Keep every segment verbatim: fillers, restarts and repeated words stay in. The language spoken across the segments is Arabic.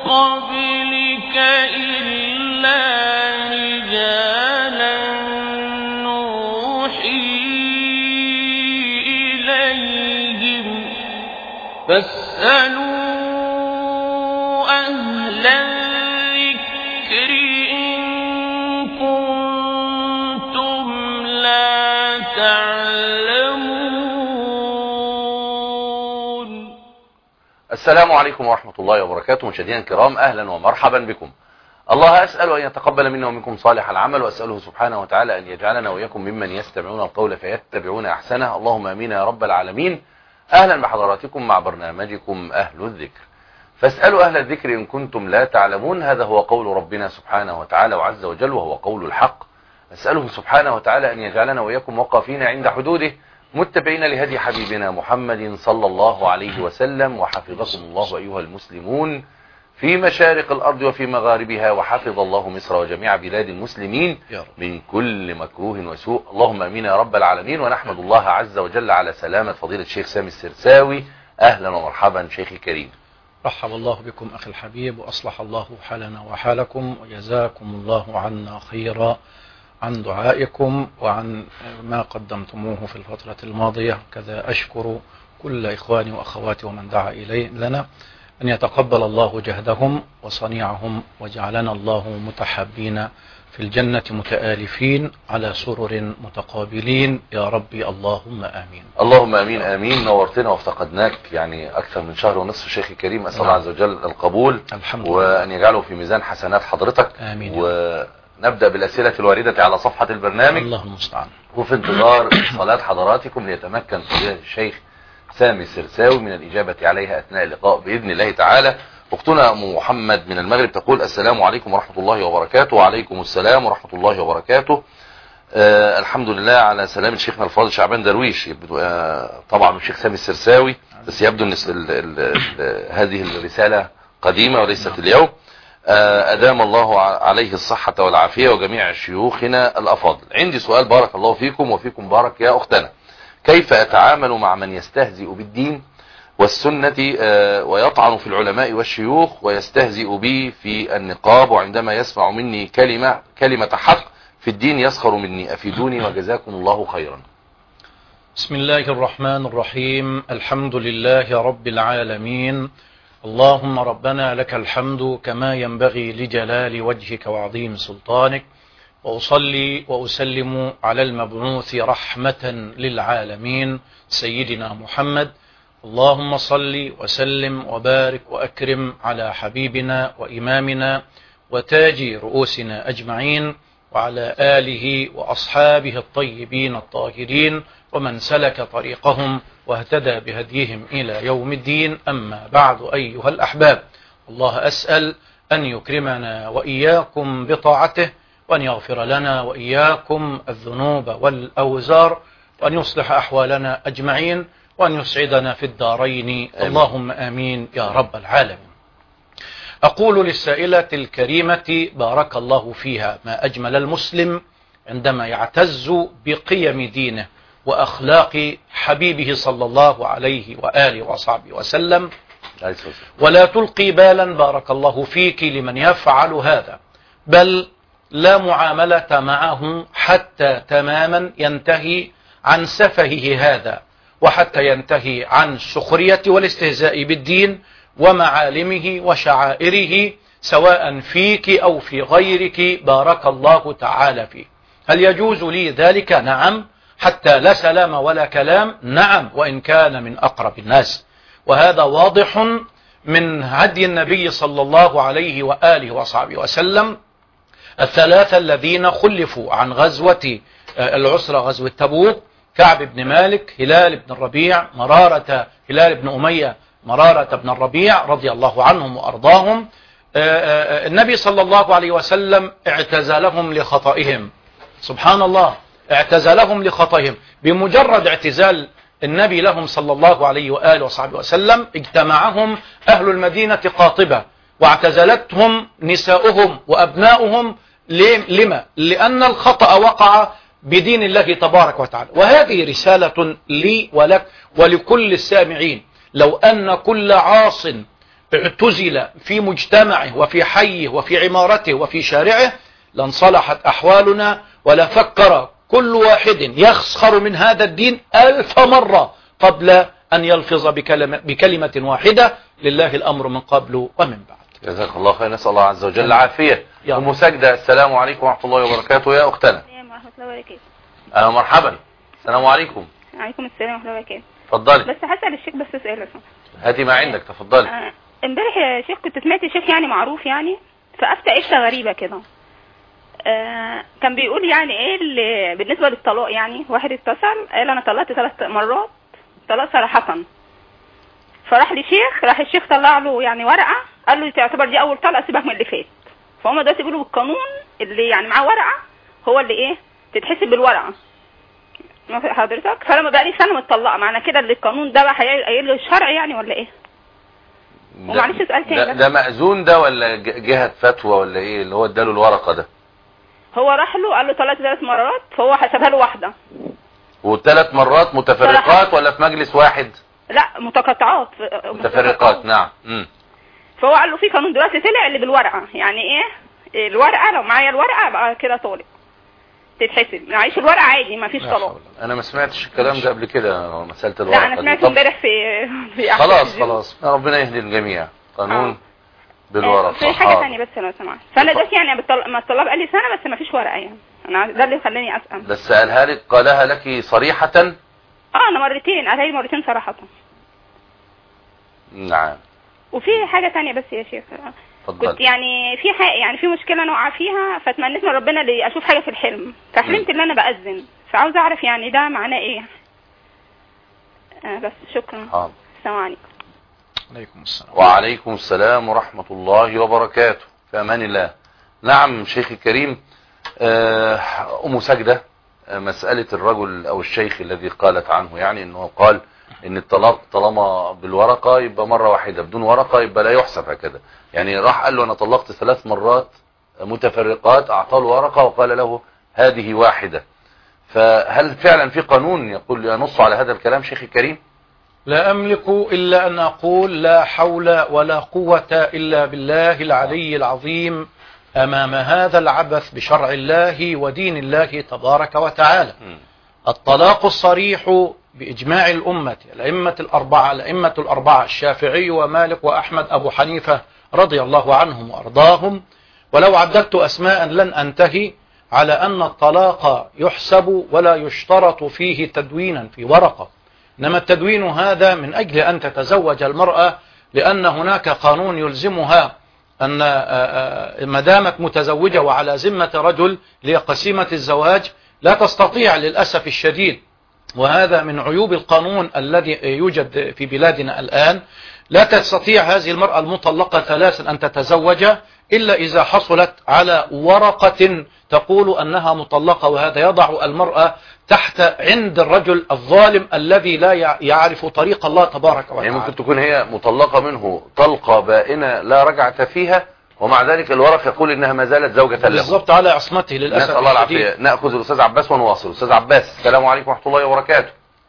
قبلك إلا رجالا نوحي إليهم فاسألوا أهل الذكر إن كنتم لا تعلمون. السلام عليكم ورحمة الله وبركاته. مشاهدينا الكرام، أهلا ومرحبا بكم. الله أسأل أن يتقبل منا ومنكم صالح العمل، وأسأله سبحانه وتعالى أن يجعلنا وإياكم ممن يستمعون القول فيتبعون أحسنه. اللهم آمين يا رب العالمين. أهلا بحضراتكم مع برنامجكم أهل الذكر. فاسألوا أهل الذكر إن كنتم لا تعلمون. هذا هو قول ربنا سبحانه وتعالى وعز وجل، وهو قول الحق. أسأله سبحانه وتعالى أن يجعلنا وإياكم وقافين عند حدوده، متبعين لهدي حبيبنا محمد صلى الله عليه وسلم. وحفظكم الله أيها المسلمون في مشارق الأرض وفي مغاربها، وحفظ الله مصر وجميع بلاد المسلمين من كل مكروه وسوء. اللهم امين يا رب العالمين. ونحمد الله عز وجل على سلامة فضيلة الشيخ سامي السرساوي. أهلا ومرحبا شيخي الكريم. رحب الله بكم أخي الحبيب، وأصلح الله حالنا وحالكم، وجزاكم الله عنا خيرا عن دعائكم وعن ما قدمتموه في الفترة الماضية. كذا أشكر كل إخواني وأخواتي ومن دعا إليه لنا، أن يتقبل الله جهدهم وصنيعهم، وجعلنا الله متحابين في الجنة متآلفين على سرر متقابلين يا ربي، اللهم آمين. اللهم آمين آمين. نورتنا وافتقدناك يعني أكثر من شهر ونصف شيخي الكريم. أسأل الله عز وجل القبول الحمد لله، وأن يجعله في ميزان حسنات حضرتك. آمين. ونبدأ بالأسئلة الواردة على صفحة البرنامج، الله المستعان، وفي انتظار صلاة حضراتكم ليتمكن فضيلة الشيخ سامي السرساوي من الإجابة عليها أثناء اللقاء بإذن الله تعالى. أختنا أم محمد من المغرب تقول: السلام عليكم ورحمة الله وبركاته. وعليكم السلام ورحمة الله وبركاته. آه الحمد لله على سلامة شيخنا الفاضل شعبان درويش. آه طبعا الشيخ سامي السرساوي، بس يبدو أن ال ال ال هذه الرسالة قديمة وليست اليوم. آه أدام الله عليه الصحة والعافية وجميع شيوخنا الأفاضل. عندي سؤال، بارك الله فيكم وفيكم بارك يا أختنا. كيف أتعامل مع من يستهزئ بالدين والسنة ويطعن في العلماء والشيوخ ويستهزئ بي في النقاب، وعندما يسمع مني كلمة كلمة حق في الدين يسخر مني؟ أفيدوني وجزاكم الله خيرا. بسم الله الرحمن الرحيم. الحمد لله رب العالمين. اللهم ربنا لك الحمد كما ينبغي لجلال وجهك وعظيم سلطانك، وأصلي وأسلم على المبعوث رحمة للعالمين سيدنا محمد. اللهم صل وسلم وبارك وأكرم على حبيبنا وإمامنا وتاج رؤوسنا أجمعين، وعلى آله وأصحابه الطيبين الطاهرين ومن سلك طريقهم واهتدى بهديهم إلى يوم الدين. أما بعد أيها الأحباب، الله أسأل أن يكرمنا وإياكم بطاعته، وأن يغفر لنا وإياكم الذنوب والأوزار، وأن يصلح أحوالنا أجمعين، وأن يسعدنا في الدارين. آمين. اللهم آمين يا رب العالمين. أقول للسائلة الكريمة بارك الله فيها: ما أجمل المسلم عندما يعتز بقيم دينه وأخلاق حبيبه صلى الله عليه وآله وصحبه وسلم، ولا تلقي بالا بارك الله فيك لمن يفعل هذا، بل لا معاملة معه حتى تماما ينتهي عن سفهه هذا، وحتى ينتهي عن السخرية والاستهزاء بالدين ومعالمه وشعائره، سواء فيك أو في غيرك بارك الله تعالى فيه. هل يجوز لي ذلك؟ نعم. حتى لا سلام ولا كلام؟ نعم، وإن كان من أقرب الناس. وهذا واضح من هدي النبي صلى الله عليه وآله وصحبه وسلم. الثلاثة الذين خلفوا عن غزوة العسرة، غزوة تبوك: كعب بن مالك، هلال بن الربيع، مرارة هلال بن أمية، مرارة بن الربيع، رضي الله عنهم وأرضاهم. النبي صلى الله عليه وسلم اعتزلهم لخطئهم. سبحان الله، اعتزلهم لخطئهم. بمجرد اعتزال النبي لهم صلى الله عليه وآله وصحبه وسلم اجتمعهم أهل المدينة قاطبة، واعتزلتهم نساؤهم وأبناؤهم. لما؟ لأن الخطأ وقع بدين الله تبارك وتعالى. وهذه رسالة لي ولك ولكل السامعين. لو أن كل عاص اعتزل في مجتمعه وفي حيه وفي عمارته وفي شارعه لانصلحت أحوالنا، ولا فكر كل واحد يسخر من هذا الدين ألف مرة قبل أن يلفظ بكلمة, بكلمة واحدة: لله الأمر من قبل ومن بعد. جزاك الله خير، نسأل الله عز وجل العافية. أم سجدة، السلام عليكم ورحمة الله وبركاته يا أختنا. السلام ورحمة الله وبركاته. أهلا مرحبا. السلام عليكم. وعليكم السلام ورحمة الله وبركاته. اتفضلي. بس هسأل الشيخ بس سؤال بس. هاتي ما عندك، تفضلي. آه، امبارح يا شيخ كنت سمعت شيخ يعني معروف يعني فأفتى إفتى غريبة كده. آه كان بيقول يعني ايه اللي بالنسبة للطلاق، يعني واحد اتصل قال انا طلقت ثلاث مرات طلاق صراحة، فراح لشيخ، راح الشيخ طلع له يعني ورقة قال له تعتبر دي اول طلقة، سيبك من اللي فات. فهم دلوقتي بيقولوا بالقانون اللي يعني معاه ورقة هو اللي ايه تتحسب بالورقة حضرتك. فلما بقى لي سنة متطلقة، معنى كده اللي القانون ده بقى هيقل له الشرع يعني ولا ايه؟ ومعلش سؤال تاني. ده, ده مأذون ده ولا جهة فتوى ولا ايه اللي هو اداله الورقة ده؟ هو راح له قال له ثلاث ثلاث مرات، فهو حسبها له واحدة. وثلاث مرات متفرقات ولا في مجلس واحد؟ لا متقطعات. متفرقات نعم. امم فهو قال له في قانون دلوقتي طلع اللي بالورقة، يعني ايه الورقة لو معايا الورقة بقى كده طالق تتحسب، معيش الورقة عادي ما فيش طلاق. انا ما سمعتش الكلام ده قبل كده، مسألة الورقة. لا انا سمعته امبارح في في خلاص خلاص ربنا يهدي الجميع. قانون آه. بالورقة. في حاجة ثانية بس لو سمحت، فانا ده يعني ما الطلاب قال لي سنة بس ما فيش ورقة، يعني انا ده اللي خلاني اسأل. بس قالها لك قالها لك صريحة؟ اه انا مرتين قالها لي مرتين صراحة. نعم. وفي حاجة ثانية بس يا شيخ، كنت يعني في حاجة يعني في مشكلة انا واقعة فيها، فاتمنيت من ربنا اللي اشوف حاجة في الحلم، فحلمت ان انا بأذن، فعاوز اعرف يعني ده معناه ايه. آه بس شكرا. حاضر. السلام عليكم. عليكم السلام. وعليكم السلام ورحمة الله وبركاته. في امان الله. نعم شيخي الكريم. ام سجدة، مسألة الرجل او الشيخ الذي قالت عنه، يعني انه قال ان الطلاق طالما بالورقة يبقى مرة واحدة، بدون ورقة يبقى لا يحسب هكذا. يعني راح قال له انا طلقت ثلاث مرات متفرقات، اعطاه ورقة وقال له هذه واحدة. فهل فعلا في قانون يقول ينص على هذا الكلام شيخي الكريم؟ لا أملك إلا أن أقول لا حول ولا قوة إلا بالله العلي العظيم أمام هذا العبث بشرع الله ودين الله تبارك وتعالى. الطلاق الصريح بإجماع الأمة، الأئمة الأربعة الأئمة الأربعة الشافعي ومالك وأحمد أبو حنيفة رضي الله عنهم وأرضاهم، ولو عددت أسماء لن أنتهي، على أن الطلاق يحسب ولا يشترط فيه تدوينا في ورقة، إنما التدوين هذا من أجل أن تتزوج المرأة، لأن هناك قانون يلزمها أن ما دامت متزوجة وعلى ذمة رجل لقسيمة الزواج لا تستطيع للأسف الشديد، وهذا من عيوب القانون الذي يوجد في بلادنا الآن، لا تستطيع هذه المرأة المطلقة ثلاثا أن تتزوج إلا إذا حصلت على ورقة تقول أنها مطلقة، وهذا يضع المرأة تحت عند الرجل الظالم الذي لا يعرف طريق الله تبارك وتعالى. يعني ممكن تكون هي مطلقة منه طلقة بائنة لا رجعة فيها، ومع ذلك الورق يقول إنها ما زالت زوجة له. بالضبط على عصمته للأسف. نسأل الله العافية. نأخذ الأستاذ عباس ونواصل. أستاذ عباس، السلام عليكم ورحمة الله وبركاته.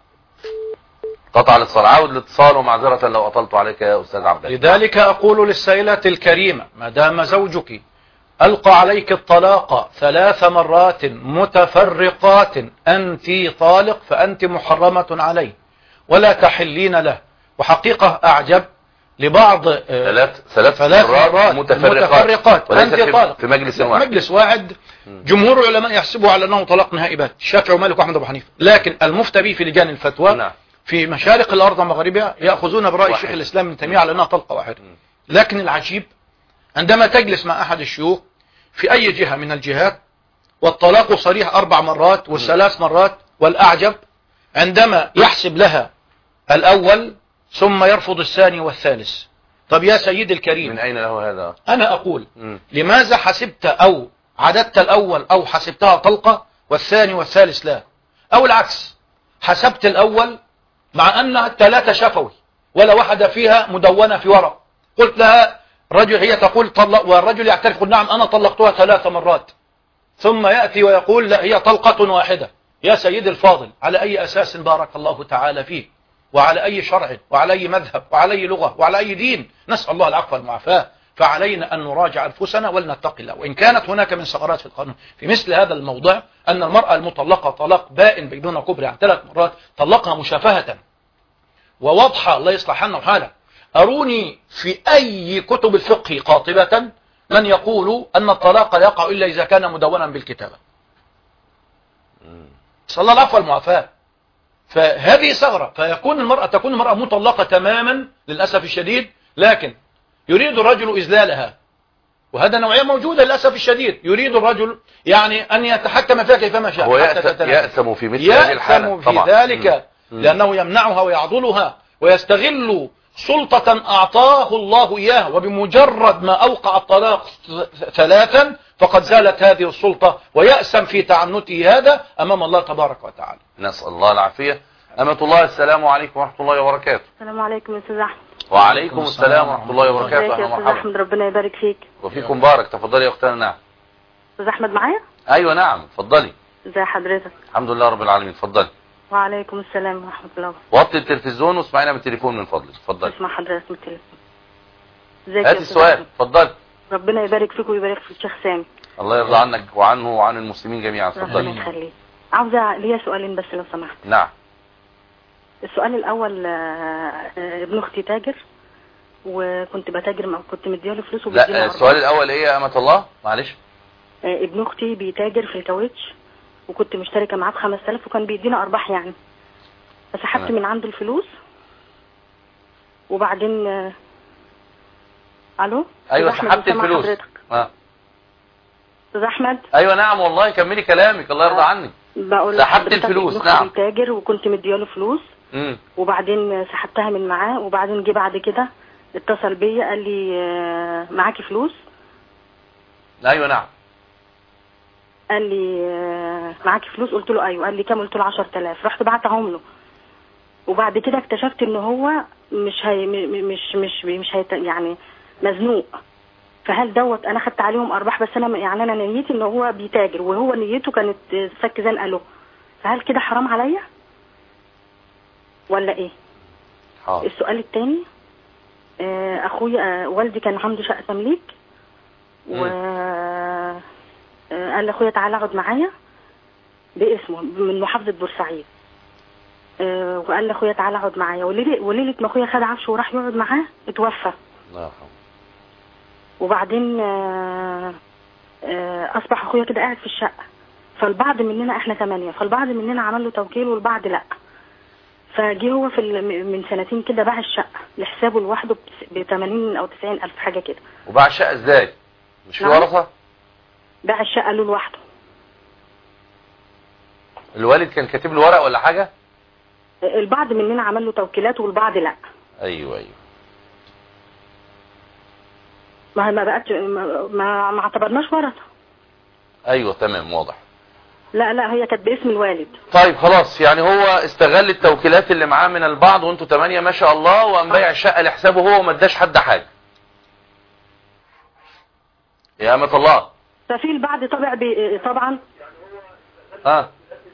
قطع الاتصال، عاود الاتصال ومعذرة لو أطلت عليك يا أستاذ عباس. لذلك أقول للسائلة الكريمة ما دام زوجك ألقى عليك الطلاق ثلاث مرات متفرقات أنت طالق، فأنت محرمة عليه ولا تحلين له. وحقيقة أعجب لبعض ثلاث ثلاث مرات متفرقات, متفرقات. أنت طالق في مجلس واحد. مجلس واحد. جمهور العلماء يحسبوا على أنه طلاق نهائي بات، الشافعي ومالك وأحمد أبو حنيفة، لكن المفتى به في لجان الفتوى نعم. في مشارق الأرض ومغاربها يأخذون برأي الشيخ الإسلام ابن تيمية على أنها طلقة واحدة. لكن العجيب عندما تجلس مع أحد الشيوخ في أي جهة من الجهات والطلاق صريح أربع مرات والثلاث مرات، والأعجب عندما يحسب لها الأول ثم يرفض الثاني والثالث. طب يا سيدي الكريم، من أين له هذا؟ أنا أقول م. لماذا حسبت أو عددت الأول أو حسبتها طلقة والثاني والثالث لا، أو العكس حسبت الأول مع أنها الثلاثة شفوي ولا واحدة فيها مدونة في ورق، قلت لها رجل، هي تقول طلق والرجل يعترف نعم أنا طلقتها ثلاث مرات، ثم يأتي ويقول لا هي طلقة واحدة. يا سيدي الفاضل، على أي أساس بارك الله تعالى فيك؟ وعلى أي شرع وعلى أي مذهب وعلى أي لغة وعلى أي دين. نسأل الله العفو والمعافاة. فعلينا أن نراجع أنفسنا ولنتقي الله. وإن كانت هناك من ثغرات في القانون في مثل هذا الموضوع، أن المرأة المطلقة طلاق بائن بدون كبر عن ثلاث مرات طلقها مشافهة وواضحة، الله يصلح حالنا وحالها. أروني في أي كتب الفقه قاطبة من يقول أن الطلاق لا يقع إلا إذا كان مدونا بالكتابة. صلى الله العفو والمعافاة. فهذه ثغرة، فيكون المرأة تكون المرأة مطلقة تماما للأسف الشديد، لكن يريد الرجل إذلالها، وهذا نوعية موجودة للأسف الشديد. يريد الرجل يعني أن يتحكم فيها كيفما شاء. هو يأثم في مثل هذه الحالة يأثم في ذلك م. لأنه يمنعها ويعضلها ويستغل سلطة أعطاه الله إياها، وبمجرد ما أوقع الطلاق ثلاثا فقد زالت هذه السلطة، ويأسم في تعنته هذا أمام الله تبارك وتعالى. نسأل الله العافية. أمة الله، السلام عليكم ورحمة الله وبركاته. السلام عليكم يا أستاذ أحمد. وعليكم السلام ورحمة الله وبركاته. أهلا ومرحبا. أحمد ربنا يبارك فيك. وفيكم بارك. تفضلي يا أختنا. نعم أستاذ أحمد معايا؟ أيوة نعم تفضلي. ازي حضرتك؟ الحمد لله رب العالمين. تفضلي. وعليكم السلام ورحمة الله. وطي التلفزيون واسمعينا من التليفون من فضلك. تفضلي. اسمع حضرتك من التليفون. ازيك هات السؤال. تفضلي. ربنا يبارك فيك ويبارك في الشيخ سامي. الله يرضى عنك وعنه وعن المسلمين جميعا. تفضلي. ربنا يخليك. عاوزة ليا سؤالين بس لو سمحت. نعم. السؤال الأول، ابن أختي تاجر وكنت بتاجر معه، كنت مدياله فلوس وبيديني. لا السؤال الأول إيه يا أمة الله؟ معلش. ابن أختي بيتاجر في الكاوتش وكنت مشتركة معاه ب خمسة آلاف وكان بيدينا أرباح يعني، فسحبت من عنده الفلوس وبعدين آه... الو ايوه سحبت الفلوس. اه استاذ احمد. ايوه نعم والله كملي كلامك الله يرضى عنك. بقول سحبت الفلوس. نعم تاجر وكنت مدياله فلوس امم وبعدين سحبتها من معاه، وبعدين جه بعد كده اتصل بيا قال لي آه... معاكي فلوس. ايوه نعم. قال لي آه... معاكي فلوس، قلت له ايوه. قال لي كام؟ قلت له عشرة آلاف. رحت بعتهم له، وبعد كده اكتشفت ان هو مش هي مش مش مش هي يعني مزنوق. فهل دوت انا خدت عليهم ارباح؟ بس انا يعني انا نيتي ان هو بيتاجر وهو نيته كانت فك زنقه له، فهل كده حرام عليا ولا ايه؟ حاضر. السؤال الثاني، اخويا والدي كان عنده شقه تمليك و قال لاخويا تعالى اقعد معايا باسمه من محافظه بورسعيد، أه وقال لاخويا تعالى اقعد معايا، وليله وليله ما اخويا خد عفشه وراح يقعد معاه اتوفى. الله يرحمه. وبعدين أه أه اصبح اخويا كده قاعد في الشقه، فالبعض مننا احنا ثمانيه، فالبعض مننا عمل له توكيل والبعض لا. فجه هو في من سنتين كده باع الشقه لحسابه لوحده ب ثمانين او تسعين الف حاجه كده. وباع الشقه ازاي؟ مش في ورثه؟ باع الشقه له لوحده. الوالد كان كاتب له ورق ولا حاجه؟ البعض مننا عمل له توكيلات والبعض لا. ايوه ايوه. ما ما بقتش ما ما اعتبرناش ورثه. ايوه تمام واضح. لا لا هي كانت باسم الوالد. طيب خلاص، يعني هو استغل التوكيلات اللي معاه من البعض وانتوا ثمانية ما شاء الله، وقام بايع الشقه لحسابه هو وما اداش حد حاجه. يا أمة الله. ففي البعض طبع بي طبعا. ها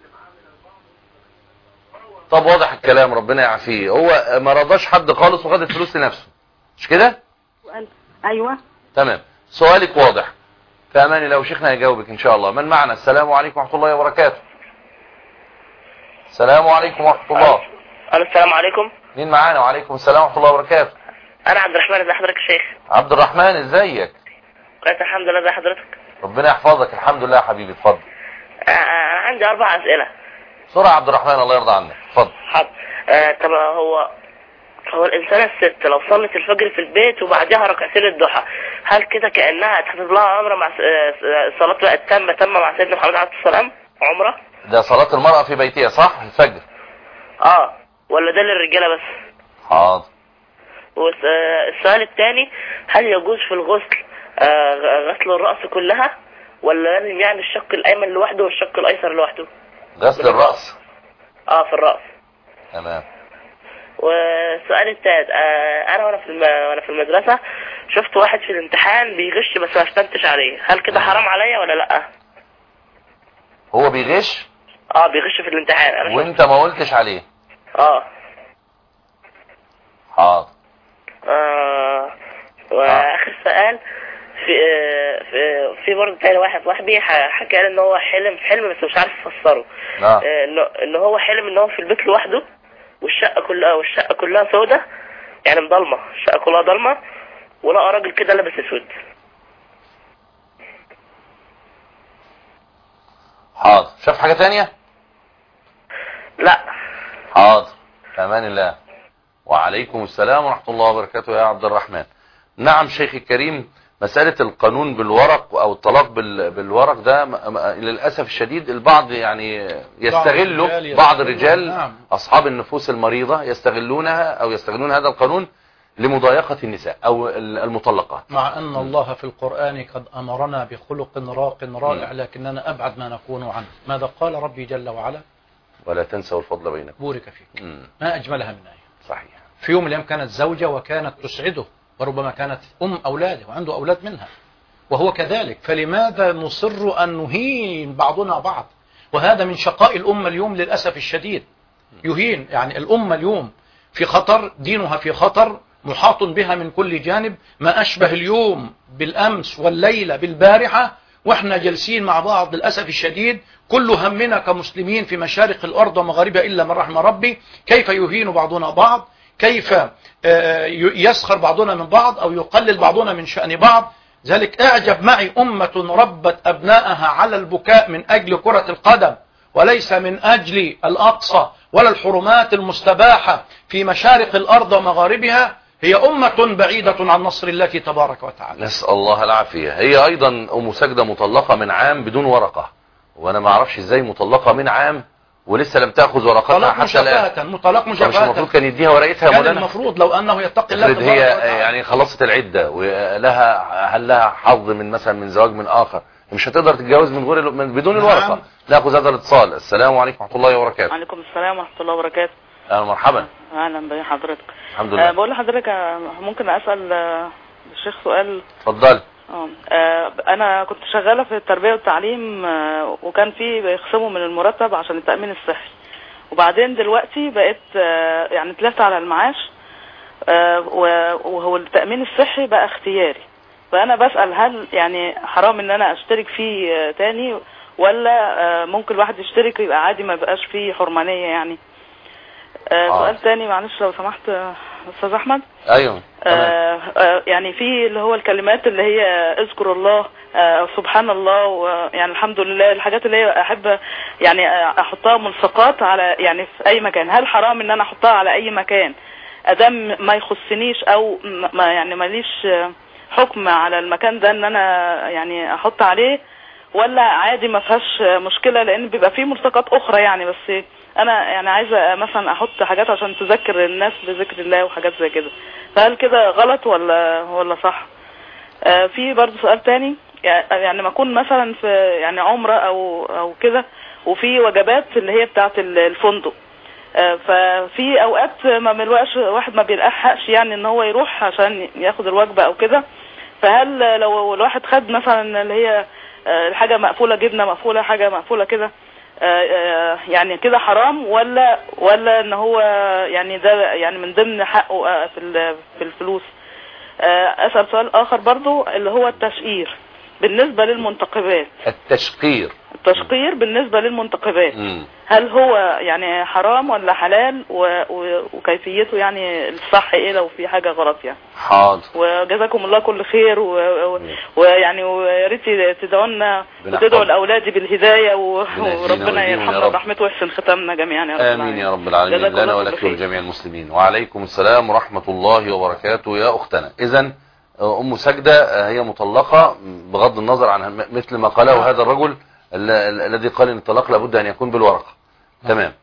طب واضح الكلام ربنا يعافيه. هو ما رضاش حد خالص وخد الفلوس لنفسه مش كده؟ ايوه تمام. سؤالك واضح. في امان الله وشيخنا هيجاوبك ان شاء الله. من معنا؟ السلام عليكم ورحمه الله وبركاته. السلام عليكم ورحمه الله. السلام عليكم. مين معانا؟ وعليكم السلام ورحمه الله وبركاته. انا عبد الرحمن. ازي حضرتك يا شيخ؟ عبد الرحمن ازيك؟ كويس الحمد لله. ازي حضرتك؟ ربنا يحفظك. الحمد لله يا حبيبي. اتفضل. انا عندي اربع اسئله. بسرعه عبد الرحمن الله يرضى عنك. اتفضل. حاضر. آه طب هو هو الانسانه الست لو صلت الفجر في البيت وبعدها ركعتين الضحى، هل كده كانها اتحسب لها عمره مع الصلاه بقت تامه تامه مع سيدنا محمد عليه الصلاه والسلام عمره؟ ده صلاه المراه في بيتها صح؟ الفجر. اه ولا ده للرجاله بس؟ حاضر. والسؤال الثاني، هل يجوز في الغسل آه غسل الراس كلها ولا لازم يعني الشق الايمن لوحده والشق الايسر لوحده؟ غسل الراس. اه في الراس. تمام. والسؤال الثالث، آه انا وانا في الم... وانا في المدرسه شفت واحد في الامتحان بيغش بس ما استنتش عليه، هل كده حرام عليا ولا لا؟ هو بيغش؟ اه بيغش في الامتحان. انا وانت ما قلتش عليه؟ اه حاضر. آه واخر سؤال، في في في برضه تاني واحد صاحبي حكى لي ان هو حلم حلم بس مش عارف يفسره. آه. انه ان هو حلم ان هو في البيت لوحده، والشقه كلها والشقه كلها سودة، يعني مضلمه، الشقه كلها ضلمه، ولقى راجل كده لابس اسود. حاضر. شاف حاجه ثانيه؟ لا. حاضر. امان الله. وعليكم السلام ورحمه الله وبركاته يا عبد الرحمن. نعم شيخي الكريم، مسألة القانون بالورق او الطلاق بالورق ده للأسف الشديد البعض يعني يستغله، بعض الرجال نعم. اصحاب النفوس المريضة يستغلونها او يستغلون هذا القانون لمضايقة النساء او المطلقات، مع ان الله في القرآن قد امرنا بخلق راق رائع لكننا ابعد ما نكون عنه. ماذا قال ربي جل وعلا؟ ولا تنسوا الفضل بينكم. بورك فيك. مم. ما اجملها من آية. صحيح. في يوم من الايام كانت زوجة وكانت تسعده، وربما كانت أم أولاده وعنده أولاد منها، وهو كذلك. فلماذا نصر أن نهين بعضنا بعض؟ وهذا من شقاء الأمة اليوم للأسف الشديد. يهين يعني الأمة اليوم في خطر، دينها في خطر، محاط بها من كل جانب، ما أشبه اليوم بالأمس والليلة بالبارحة، وإحنا جالسين مع بعض للأسف الشديد. كل همنا كمسلمين في مشارق الأرض ومغاربها إلا من رحم ربي كيف يهين بعضنا بعض، كيف يسخر بعضنا من بعض أو يقلل بعضنا من شأن بعض. ذلك أعجب معي أمة ربت أبنائها على البكاء من أجل كرة القدم، وليس من أجل الأقصى ولا الحرمات المستباحة في مشارق الأرض ومغاربها. هي أمة بعيدة عن نصر الله تبارك وتعالى. نسأل الله العافية. هي أيضا أم سجدة مطلقة من عام بدون ورقة، وأنا ما أعرفش إزاي مطلقة من عام ولسه لم تأخذ ورقتها حتى الآن. مطلق مشافهة. مش المفروض كان يديها ورقتها كان مولانا؟ المفروض لو أنه يتقي الله تبارك هي وتعالى. يعني خلصت العدة ولها هل لها حظ من مثلا من زواج من آخر، مش هتقدر تتجوز من غير من بدون نعم. الورقة. ناخذ هذا الاتصال. السلام عليكم ورحمة الله وبركاته. وعليكم السلام ورحمة الله وبركاته. أهلا مرحبا. أهلا بحضرتك. الحمد لله. أه بقول لحضرتك ممكن أسأل الشيخ سؤال؟ اتفضل. اه انا كنت شغاله في التربيه والتعليم، آه وكان في بيخصموا من المرتب عشان التامين الصحي، وبعدين دلوقتي بقيت آه يعني طلعت على المعاش، آه وهو التامين الصحي بقى اختياري. فانا بسال هل يعني حرام ان انا اشترك فيه آه تاني، ولا آه ممكن الواحد يشترك يبقى عادي ما يبقاش فيه حرمانيه يعني؟ آه آه. سؤال تاني معلش لو سمحت استاذ احمد. ايوه. آه آه يعني في اللي هو الكلمات اللي هي اذكر الله، آه سبحان الله، ويعني الحمد لله، الحاجات اللي هي احب يعني احطها ملصقات على يعني في اي مكان. هل حرام ان انا احطها على اي مكان ادام ما يخصنيش او ما يعني ماليش حكم على المكان ده ان انا يعني احط عليه، ولا عادي ما فيهاش مشكله؟ لان بيبقى فيه ملصقات اخرى يعني، بس انا يعني عايزه مثلا احط حاجات عشان تذكر الناس بذكر الله وحاجات زي كده، فهل كده غلط ولا ولا صح؟ آه في برضه سؤال تاني، يعني ما اكون مثلا في يعني عمره او او كده، وفي وجبات اللي هي بتاعه الفندق، آه ففي اوقات ما بنلقاش واحد ما بيلحقش يعني ان هو يروح عشان ياخد الوجبه او كده، فهل لو الواحد خد مثلا اللي هي الحاجه مقفوله، جبنه مقفوله، حاجه مقفوله كده، يعني كده حرام، ولا ولا ان هو يعني ده يعني من ضمن حقه في في الفلوس؟ اسال سؤال اخر برضو اللي هو التشقير بالنسبه للمنتقبات. التشقير التشقير بالنسبه للمنتقبات م. هل هو يعني حرام ولا حلال، و... و... وكيفيته يعني الصح ايه لو في حاجه غلط يعني؟ حاضر. وجزاكم الله كل خير، ويعني و... ويا ريت تدعوا لنا وتدعوا لاولادي بالهدايه، و... وربنا يرحمنا برحمته ويحسن ختامنا جميعا يا رب. امين يا رب العالمين، لنا ولك ولجميع المسلمين. وعليكم السلام ورحمه الله وبركاته يا اختنا. اذا ام سجده هي مطلقه بغض النظر عن مثل ما قاله هذا الرجل الذي قال ان الطلاق لابد ان يكون بالورقه. تمام.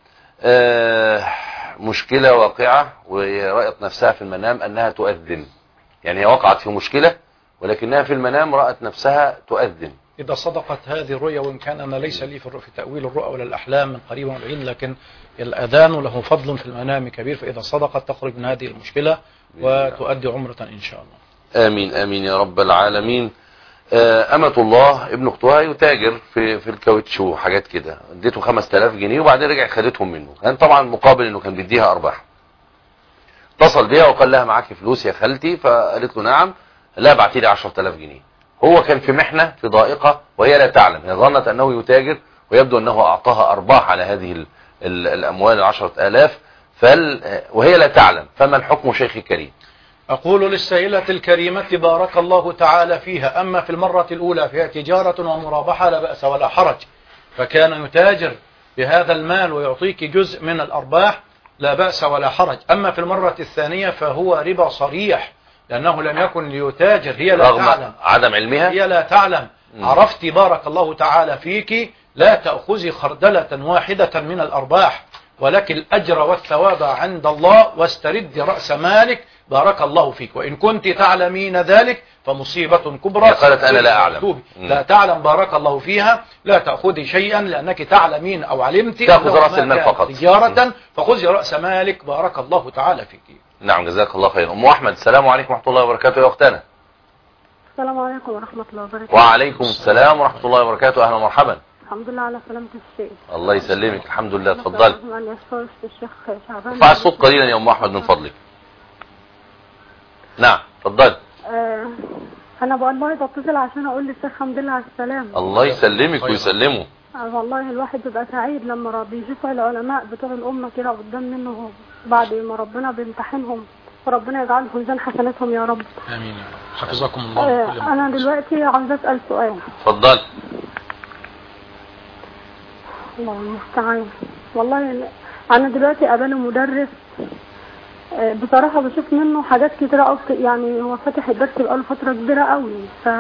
آه مشكله واقعه، ورأت نفسها في المنام انها تؤذن، يعني هي وقعت في مشكله ولكنها في المنام رأت نفسها تؤذن. إذا صدقت هذه الرؤيا، وإن كان أنا ليس لي في تأويل الرؤى ولا الأحلام من قريب ومن بعيد، لكن الأذان له فضل في المنام كبير، فإذا صدقت تخرج من هذه المشكلة وتؤدي عمرة إن شاء الله. آمين آمين يا رب العالمين. أمة الله ابن أختها يتاجر في في الكاوتشو حاجات كده، اديته خمسة آلاف جنيه وبعدين رجع خدتهم منه، كان طبعا مقابل انه كان بيديها ارباح. اتصل بها وقال لها معاكي فلوس يا خالتي؟ فقالت له نعم. لا ابعتي لي عشرة آلاف جنيه. هو كان في محنة في ضائقة وهي لا تعلم، هي ظنت أنه يتاجر ويبدو أنه أعطاها أرباح على هذه ال ال الأموال العشرة آلاف، فال وهي لا تعلم. فما الحكم شيخي الكريم؟ أقول للسائلة الكريمة بارك الله تعالى فيها، أما في المرة الأولى فيها تجارة ومرابحة لا بأس ولا حرج، فكان يتاجر بهذا المال ويعطيك جزء من الأرباح لا بأس ولا حرج. أما في المرة الثانية فهو ربا صريح، لأنه لم يكن ليتاجر، هي لا رغم تعلم عدم علمها، هي لا تعلم. م. عرفت بارك الله تعالى فيك، لا تأخذي خردلة واحدة من الأرباح، ولكن الأجر والثواب عند الله، واسترد رأس مالك بارك الله فيك. وإن كنت تعلمين ذلك فمصيبة كبرى. قالت أنا لا أعلم، لا تعلم بارك الله فيها، لا تأخذي شيئا لأنك تعلمين أو علمت تأخذ رأس المال فقط تجارة، فخذي رأس مالك بارك الله تعالى فيك. نعم جزاك الله خير. أم أحمد السلام عليكم ورحمة الله وبركاته يا أختنا. السلام عليكم ورحمة الله وبركاته. وعليكم السلام ورحمة الله وبركاته. أهلا ومرحبا. الحمد لله على سلامة الشيخ. الله يسلمك. الحمد لله. اتفضلي. الشيخ شعبان. ارفع الصوت قليلا يا أم أحمد من فضلك. نعم اتفضلي. آه أنا والله بتصل عشان أقول للشيخ الحمد لله على السلامة. الله يسلمك ويسلمه. آه والله الواحد بيبقى سعيد لما بيشوف العلماء بتوع الأمة كده قدام منه بعد ما ربنا بيمتحنهم، وربنا يجعل في ميزان حسناتهم يا رب. آمين يا رب. حفظكم الله. آه أنا دلوقتي عاوزة أسأل سؤال. اتفضلي. الله المستعان. والله أنا دلوقتي قابله مدرس بصراحة بشوف منه حاجات كتيرة قوي، يعني هو فاتح الدرس بقاله فترة كبيرة قوي، ف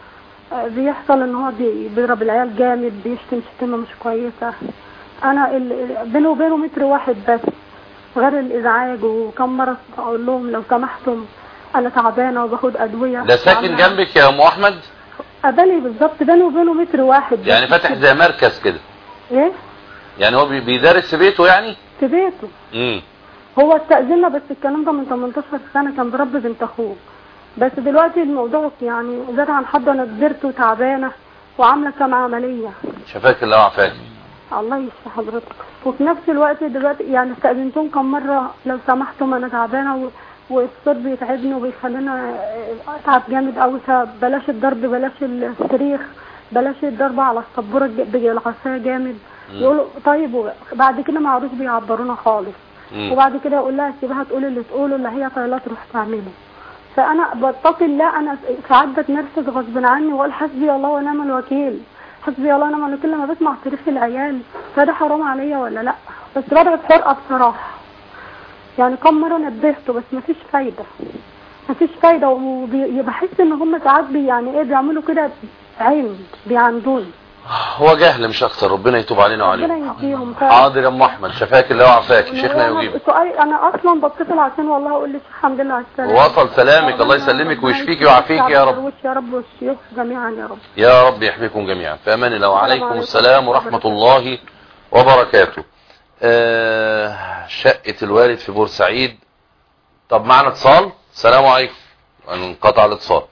بيحصل ان هو بيضرب العيال جامد، بيشتم شتيمة مش كويسة. انا بينه وبينه متر واحد بس غير الازعاج، وكم مرة اقول لهم لو سمحتم انا تعبانة وباخد ادوية. ده ساكن جنبك يا ام احمد؟ قابلي بالظبط بينه وبينه متر واحد بس. يعني فاتح زي مركز كده؟ ايه يعني هو بيدرس في بيته يعني؟ في بيته. امم هو استأذننا بس الكلام ده من تمنتاشر سنة، كان بربي بنت اخوه، بس دلوقتي الموضوع يعني زاد عن حد، انا كبرت وتعبانة وعاملة كام عملية. شفاك الله وعافاك. الله يشفي حضرتك. وفي نفس الوقت دلوقتي يعني استأذنتهم كم مرة لو سمحتم انا تعبانة والصوت بيتعبني وبيخلينا اتعب جامد قوي، بلاش الضرب، بلاش الصريخ، بلاش الضرب على السبورة بالعصاية جامد. يقولوا طيب، بعد كده ما عروش بيعبرونا خالص. مم. وبعد كده يقول لها سيبها تقول اللي تقوله، اللي هي طيلا تروح تعمله. فانا بتقي الله، انا ساعات بتنرفز غصب عني واقول حسبي الله ونعم الوكيل، حسبي الله ونعم الوكيل لما بسمع صريخ العيال، فده حرام عليا ولا لا؟ بس بضرب حرقه بصراحه، يعني كم مره نبهته بس مفيش فايده، مفيش فايده. وبحس ان هم ساعات بي يعني ايه بيعملوا كده عين بيعندوني. هو جهل مش اكتر، ربنا يتوب علينا وعليهم. ربنا يهديهم. حاضر يا ام احمد، شفاك الله وعافاك. شيخنا يجيب سؤال. انا اصلا بتصل عشان والله اقول لك الحمد لله على السلامه. وصل سلامك، الله يسلمك ويشفيك ويعافيك يا رب. يا رب والشيوخ جميعا يا رب. يا رب يحميكم جميعا. في امان الله. وعليكم السلام ورحمه الله وبركاته. آه شقه الوالد في بورسعيد. طب معنا اتصال. السلام عليكم. انقطع الاتصال.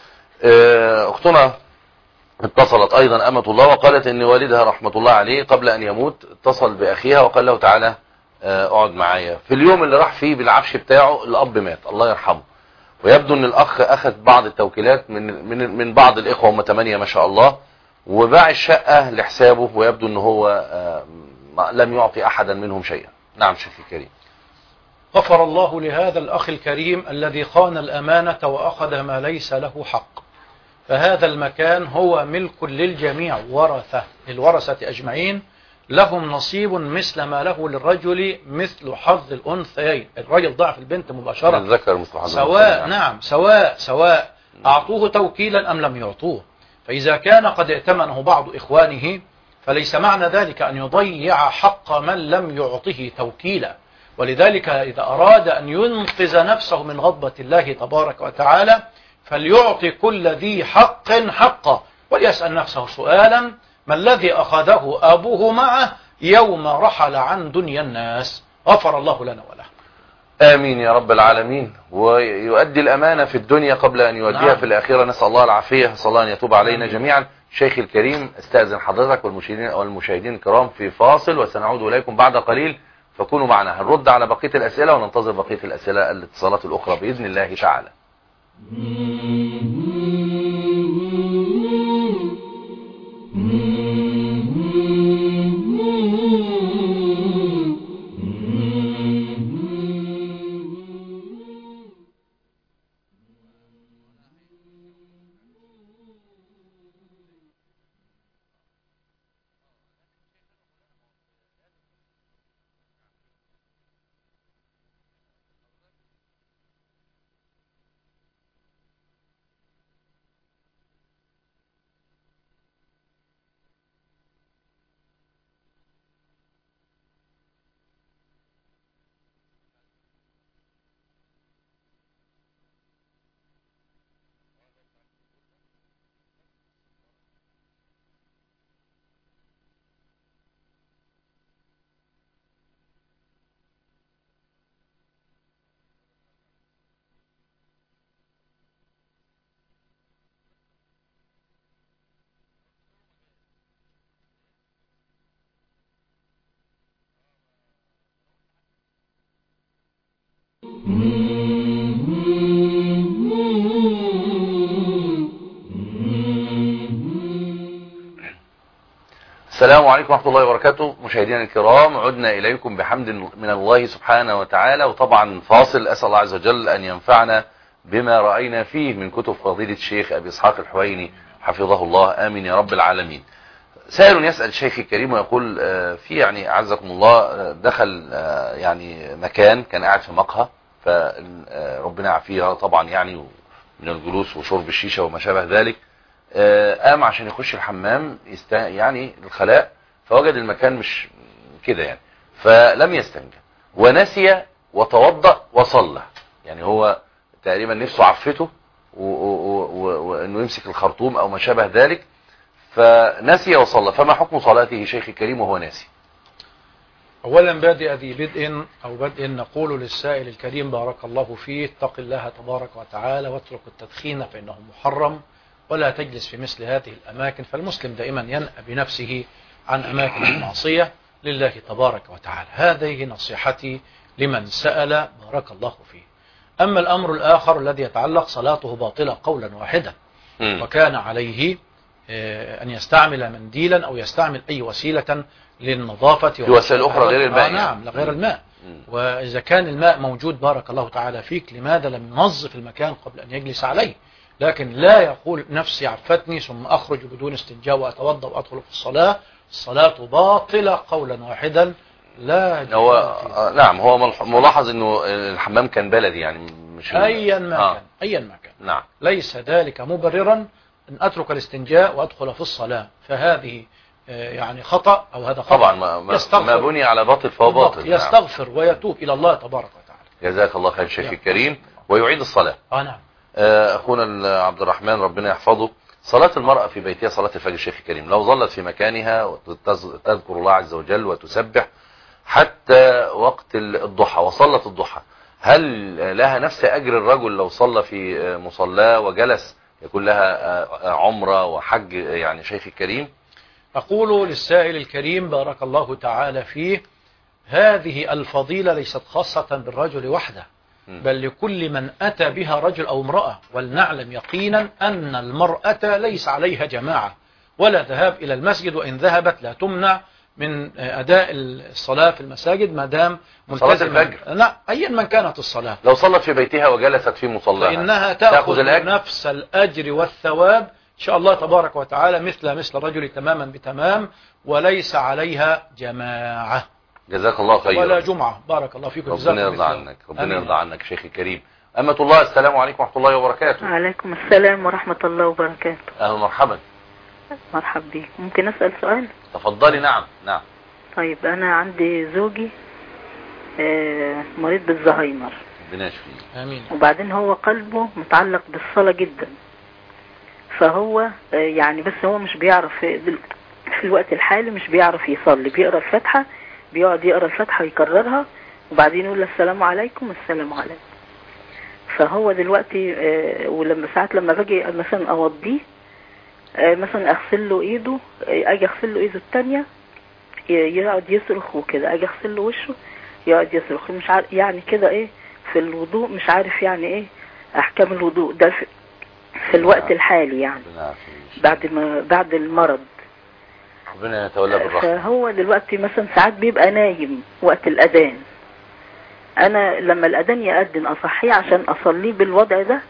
آه اختنا اتصلت ايضا امة الله وقالت ان والدها رحمة الله عليه قبل ان يموت اتصل باخيها وقال له تعالى اقعد معايا. في اليوم اللي راح فيه بالعفش بتاعه الاب مات الله يرحمه، ويبدو ان الاخ اخذ بعض التوكيلات من من من بعض الاخوه، هم ثمانية ما شاء الله، وباع الشقه لحسابه، ويبدو ان هو لم يعطي احدا منهم شيئا. نعم شيخ الكريم. غفر الله لهذا الاخ الكريم الذي خان الامانه واخذ ما ليس له حق. فهذا المكان هو ملك للجميع، ورثة الورثة أجمعين لهم نصيب مثل ما له للرجل مثل حظ الأنثيين. الرجل ضعف البنت مباشرة، الذكر مثل حظ سواء نعم سواء سواء أعطوه توكيلا أم لم يعطوه. فإذا كان قد ائتمنه بعض إخوانه فليس معنى ذلك أن يضيع حق من لم يعطه توكيلا. ولذلك إذا أراد أن ينقذ نفسه من غضبة الله تبارك وتعالى فليعطي كل ذي حق حقه، وليسأل نفسه سؤالا: ما الذي أخذه أبوه معه يوم رحل عن دنيا الناس؟ غفر الله لنا وله. آمين يا رب العالمين. ويؤدي الأمانة في الدنيا قبل أن يؤديها نعم. في الآخرة. نسأل الله العافية، نسأل الله أن يتوب علينا جميعا. شيخي الكريم استأذن حضرتك والمشاهدين والمشاهدين الكرام في فاصل، وسنعود إليكم بعد قليل فكونوا معنا. هنرد على بقية الأسئلة وننتظر بقية الأسئلة الاتصالات الأخرى بإذن الله تعالى. السلام عليكم ورحمة الله وبركاته. مشاهدينا الكرام، عدنا إليكم بحمد من الله سبحانه وتعالى، وطبعا فاصل أسأل الله عز وجل أن ينفعنا بما رأينا فيه من كتب فضيلة الشيخ أبي إسحاق الحويني حفظه الله، آمين يا رب العالمين. سائل يسأل الشيخ الكريم ويقول في يعني أعزكم الله دخل يعني مكان كان قاعد في مقهى، فربنا يعافيه طبعا يعني من الجلوس وشرب الشيشة وما شابه ذلك، قام عشان يخش الحمام يست... يعني الخلاء، فوجد المكان مش كده يعني، فلم يستنجى ونسي وتوضأ وصلى. يعني هو تقريبا نفسه عفته وانه و... و... يمسك الخرطوم او ما شابه ذلك، فنسي وصلى. فما حكم صلاته شيخ الكريم وهو ناسي؟ اولا بادئ ذي بدء او بدء نقول للسائل الكريم بارك الله فيه اتق الله تبارك وتعالى واترك التدخين فانه محرم، ولا تجلس في مثل هذه الأماكن. فالمسلم دائما ينأى بنفسه عن أماكن المعصية لله تبارك وتعالى. هذه نصيحتي لمن سأل بارك الله فيه. أما الأمر الآخر الذي يتعلق صلاته باطلة قولا واحدا، وكان عليه أن يستعمل منديلا أو يستعمل أي وسيلة للنظافة في وسائل أخرى غير الماء. آه نعم، غير الماء. وإذا كان الماء موجود بارك الله تعالى فيك، لماذا لم ينظف المكان قبل أن يجلس عليه؟ لكن لا يقول نفسي عفتني ثم أخرج بدون استنجاء وأتوضأ وأدخل في الصلاة. الصلاة باطلة قولا واحدا. لا هو آه نعم، هو ملاحظ أنه الحمام كان بلدي يعني مش أيا ما آه. كان أيا ما كان نعم. ليس ذلك مبررا أن أترك الاستنجاء وأدخل في الصلاة، فهذه يعني خطأ أو هذا خطأ. طبعا ما, ما بني على باطل فهو باطل. يستغفر نعم. ويتوب إلى الله تبارك وتعالى. جزاك الله خير شيخ الكريم. ويعيد الصلاة. آه نعم. أخونا عبد الرحمن ربنا يحفظه، صلاة المرأة في بيتها صلاة الفجر شيخ الكريم، لو ظلت في مكانها وتذكر الله عز وجل وتسبح حتى وقت الضحى وصلت الضحى، هل لها نفس أجر الرجل لو صلى في مصلاه وجلس يكون لها عمرة وحج يعني شيخ الكريم؟ أقول للسائل الكريم بارك الله تعالى فيه، هذه الفضيلة ليست خاصة بالرجل وحده، بل لكل من أتى بها رجل أو امرأة. ولنعلم يقينا أن المرأة ليس عليها جماعة ولا ذهاب إلى المسجد، وإن ذهبت لا تمنع من أداء الصلاة في المساجد ما دام صلاة الفجر. لا أيا من كانت الصلاة، لو صلت في بيتها وجلست في مصلاها فإنها تأخذ نفس الأجر والثواب إن شاء الله تبارك وتعالى مثل مثل الرجل تماما بتمام، وليس عليها جماعة. جزاك الله خيرا. ولا جمعة. بارك الله فيكم. ربنا يرضى عنك. ربنا يرضى عنك شيخ الكريم. أمة الله، السلام عليكم ورحمة الله وبركاته. وعليكم السلام ورحمة الله وبركاته. أهلا ومرحبا. مرحبا بك. ممكن أسأل سؤال؟ تفضلي. نعم نعم. طيب أنا عندي زوجي آه مريض بالزهايمر. ربنا يشفيه. آمين. وبعدين هو قلبه متعلق بالصلاة جدا، فهو آه يعني بس هو مش بيعرف في الوقت الحالي مش بيعرف يصلي، بيقرأ الفاتحة، بيقعد يقرأ الفاتحة ويكررها وبعدين يقول السلام عليكم السلام عليكم. فهو دلوقتي آه ولما ساعات لما باجي مثلا أوضيه آه مثلا أغسل له إيده، آه أجي أغسل له إيده التانية يقعد يصرخ وكده، أجي أغسل له وشه يقعد يصرخ مش عارف يعني كده ايه في الوضوء، مش عارف يعني ايه احكام الوضوء ده في, في الوقت الحالي يعني بعد ما بعد المرض. ربنا يتولى بالرحمة. فهو دلوقتي مثلا ساعات بيبقى نايم وقت الأذان، أنا لما الأذان يأذن أصحيه عشان أصليه بالوضع ده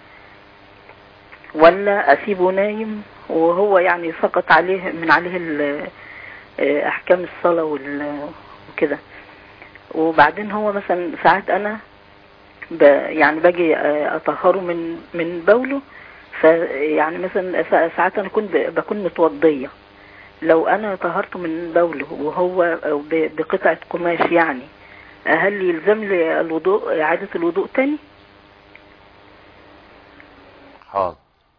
ولا أسيبه نايم وهو يعني سقط عليه من عليه أحكام الصلاة وكده. وبعدين هو مثلا ساعات أنا يعني باجي أطهره من من بوله، فيعني مثلا ساعات أنا كنت بكون متوضية، لو انا طهرته من بوله وهو بقطعة قماش يعني هل يلزم لي الوضوء اعادة الوضوء تاني؟ حاضر.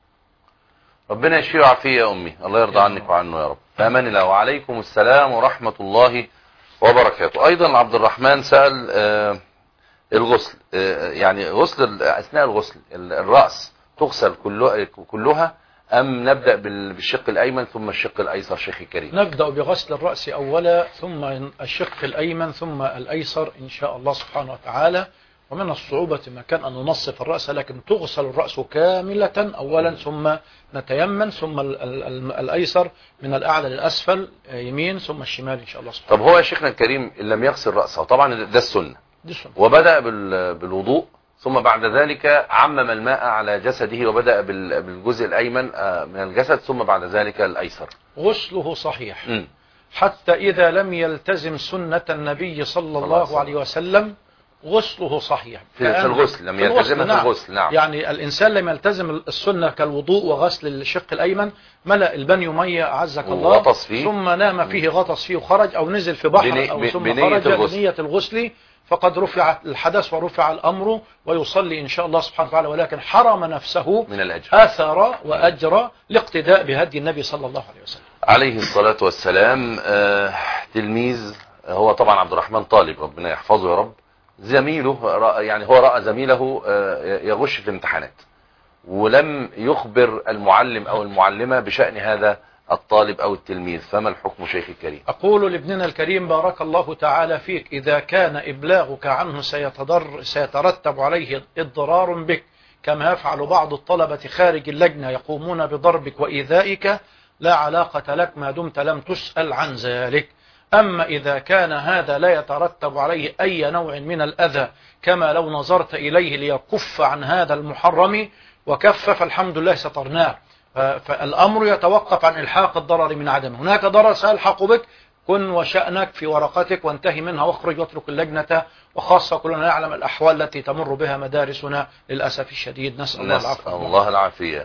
ربنا يشفيه ويعافيه يا امي، الله يرضى عنك وعنه يا رب. فامان الله. وعليكم السلام ورحمة الله وبركاته. ايضا عبد الرحمن سأل آه الغسل، آه يعني غسل اثناء الغسل الرأس تغسل كلها أم نبدأ بالشق الأيمن ثم الشق الأيسر شيخي الكريم؟ نبدأ بغسل الرأس أولا ثم الشق الأيمن ثم الأيسر إن شاء الله سبحانه وتعالى. ومن الصعوبة ما كان أن ننصف الرأس، لكن تغسل الرأس كاملة أولا ثم نتيمن ثم الأيسر من الأعلى للأسفل يمين ثم الشمال إن شاء الله سبحانه. طب هو يا شيخنا الكريم إن لم يغسل رأسه، طبعا ده السنة، وبدأ بالوضوء ثم بعد ذلك عمم الماء على جسده وبدأ بالجزء الأيمن من الجسد ثم بعد ذلك الأيسر، غسله صحيح م. حتى إذا لم يلتزم سنة النبي صلى الله عليه وسلم غسله صحيح. في الغسل لم يلتزم في الغسل. نعم. يعني الإنسان لم يلتزم السنة كالوضوء وغسل الشق الأيمن، ملأ البني مية أعزك الله فيه. ثم نام فيه غطس فيه وخرج أو نزل في بحر بني أو ثم بنية خرج الغسل. بنية الغسل فقد رفع الحدث ورفع الأمر ويصلي إن شاء الله سبحانه وتعالى، ولكن حرم نفسه من الأجر أثر وأجر لاقتداء بهدي النبي صلى الله عليه وسلم عليه الصلاة والسلام. آه تلميذ، هو طبعا عبد الرحمن طالب ربنا يحفظه يا رب، زميله يعني هو رأى زميله آه يغش في الامتحانات ولم يخبر المعلم أو المعلمة بشأن هذا الطالب أو التلميذ، فما الحكم شيخ الكريم؟ أقول لابننا الكريم بارك الله تعالى فيك، إذا كان إبلاغك عنه سيتضر سيترتب عليه اضرار بك كما يفعل بعض الطلبة خارج اللجنة يقومون بضربك وإيذائك، لا علاقة لك ما دمت لم تسأل عن ذلك. أما إذا كان هذا لا يترتب عليه أي نوع من الأذى كما لو نظرت إليه ليكف عن هذا المحرم وكف فالحمد لله سترناه، فالأمر يتوقف عن إلحاق الضرر من عدمه. هناك ضرر سيلحق بك، كن وشأنك في ورقتك وانتهي منها واخرج واترك اللجنة، وخاصة كلنا يعلم الأحوال التي تمر بها مدارسنا للأسف الشديد، نسأل الله العافية. نسأل الله العافية.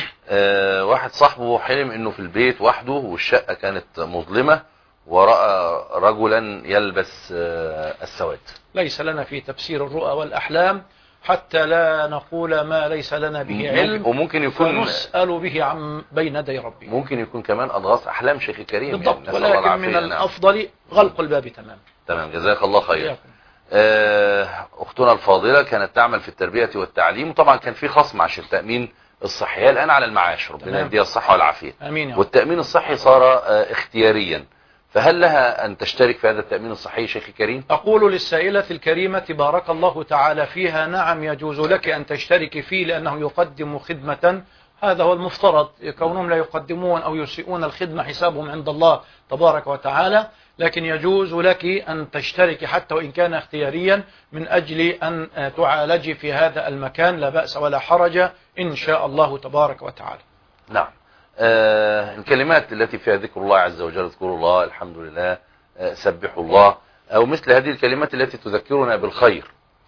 أه واحد صاحبه حلم انه في البيت وحده والشقة كانت مظلمة ورأى رجلا يلبس أه السواد. ليس لنا في تفسير الرؤى والأحلام حتى لا نقول ما ليس لنا به علم، وممكن يكون نسأل به عن بين يدي ربي. ممكن يكون كمان أضغاث أحلام شيخ الكريم بالضبط، يعني ولكن من الأفضل غلق الباب تمام. تمام، جزاك الله خير. آه أختنا الفاضلة كانت تعمل في التربية والتعليم، وطبعا كان في خصم عشان التأمين الصحي، الآن على المعاش ربنا يديها الصحة والعافية. آمين. والتأمين الصحي صار آه اختياريا، فهل لها أن تشترك في هذا التأمين الصحي شيخ الكريم؟ أقول للسائلة الكريمة بارك الله تعالى فيها، نعم يجوز لك أن تشترك فيه لأنه يقدم خدمة، هذا هو المفترض، كونهم لا يقدمون أو يسيئون الخدمة حسابهم عند الله تبارك وتعالى، لكن يجوز لك أن تشترك حتى وإن كان اختياريا من أجل أن تعالجي في هذا المكان، لا بأس ولا حرج إن شاء الله تبارك وتعالى. نعم. آه الكلمات التي فيها ذكر الله عز وجل، اذكروا الله، الحمد لله، آه سبحوا الله، أو مثل هذه الكلمات التي تذكرنا بالخير،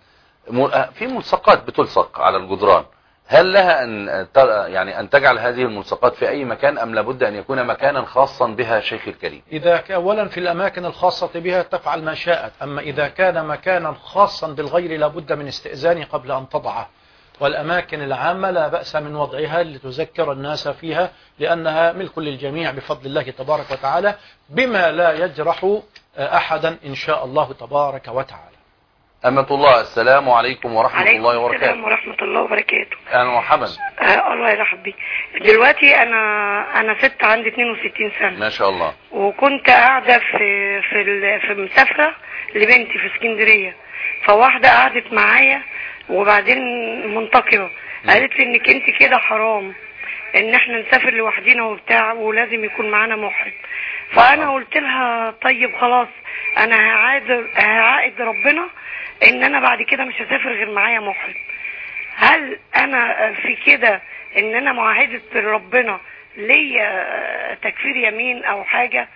في ملصقات بتلصق على الجدران، هل لها أن يعني أن تجعل هذه الملصقات في أي مكان أم لابد أن يكون مكانا خاصا بها شيخ الكريم؟ إذا كان أولا في الأماكن الخاصة بها تفعل ما شاءت، أما إذا كان مكانا خاصا بالغير لابد من استئذان قبل أن تضعه، والأماكن العامة لا بأس من وضعها لتذكر الناس فيها لأنها ملك للجميع بفضل الله تبارك وتعالى، بما لا يجرح أحدا إن شاء الله تبارك وتعالى. أمة الله، السلام عليكم ورحمة عليكم الله وبركاته. السلام ورحمة الله وبركاته. أهلا ومرحبا. آه الله يرحبي. دلوقتي أنا أنا ست عندي اتنين وستين سنة. ما شاء الله. وكنت قاعدة في في ال- في مسافرة لبنتي في اسكندرية، فواحدة قعدت معايا وبعدين منتقمة قالت لي إنك أنت كده حرام إن إحنا نسافر لوحدينا وبتاع ولازم يكون معانا محرم. فأنا قلت لها طيب خلاص أنا هعايد هعايد ربنا ان انا بعد كده مش هسافر غير معايا محرم. هل انا في كده ان انا معاهدة ربنا ليا تكفير يمين او حاجة؟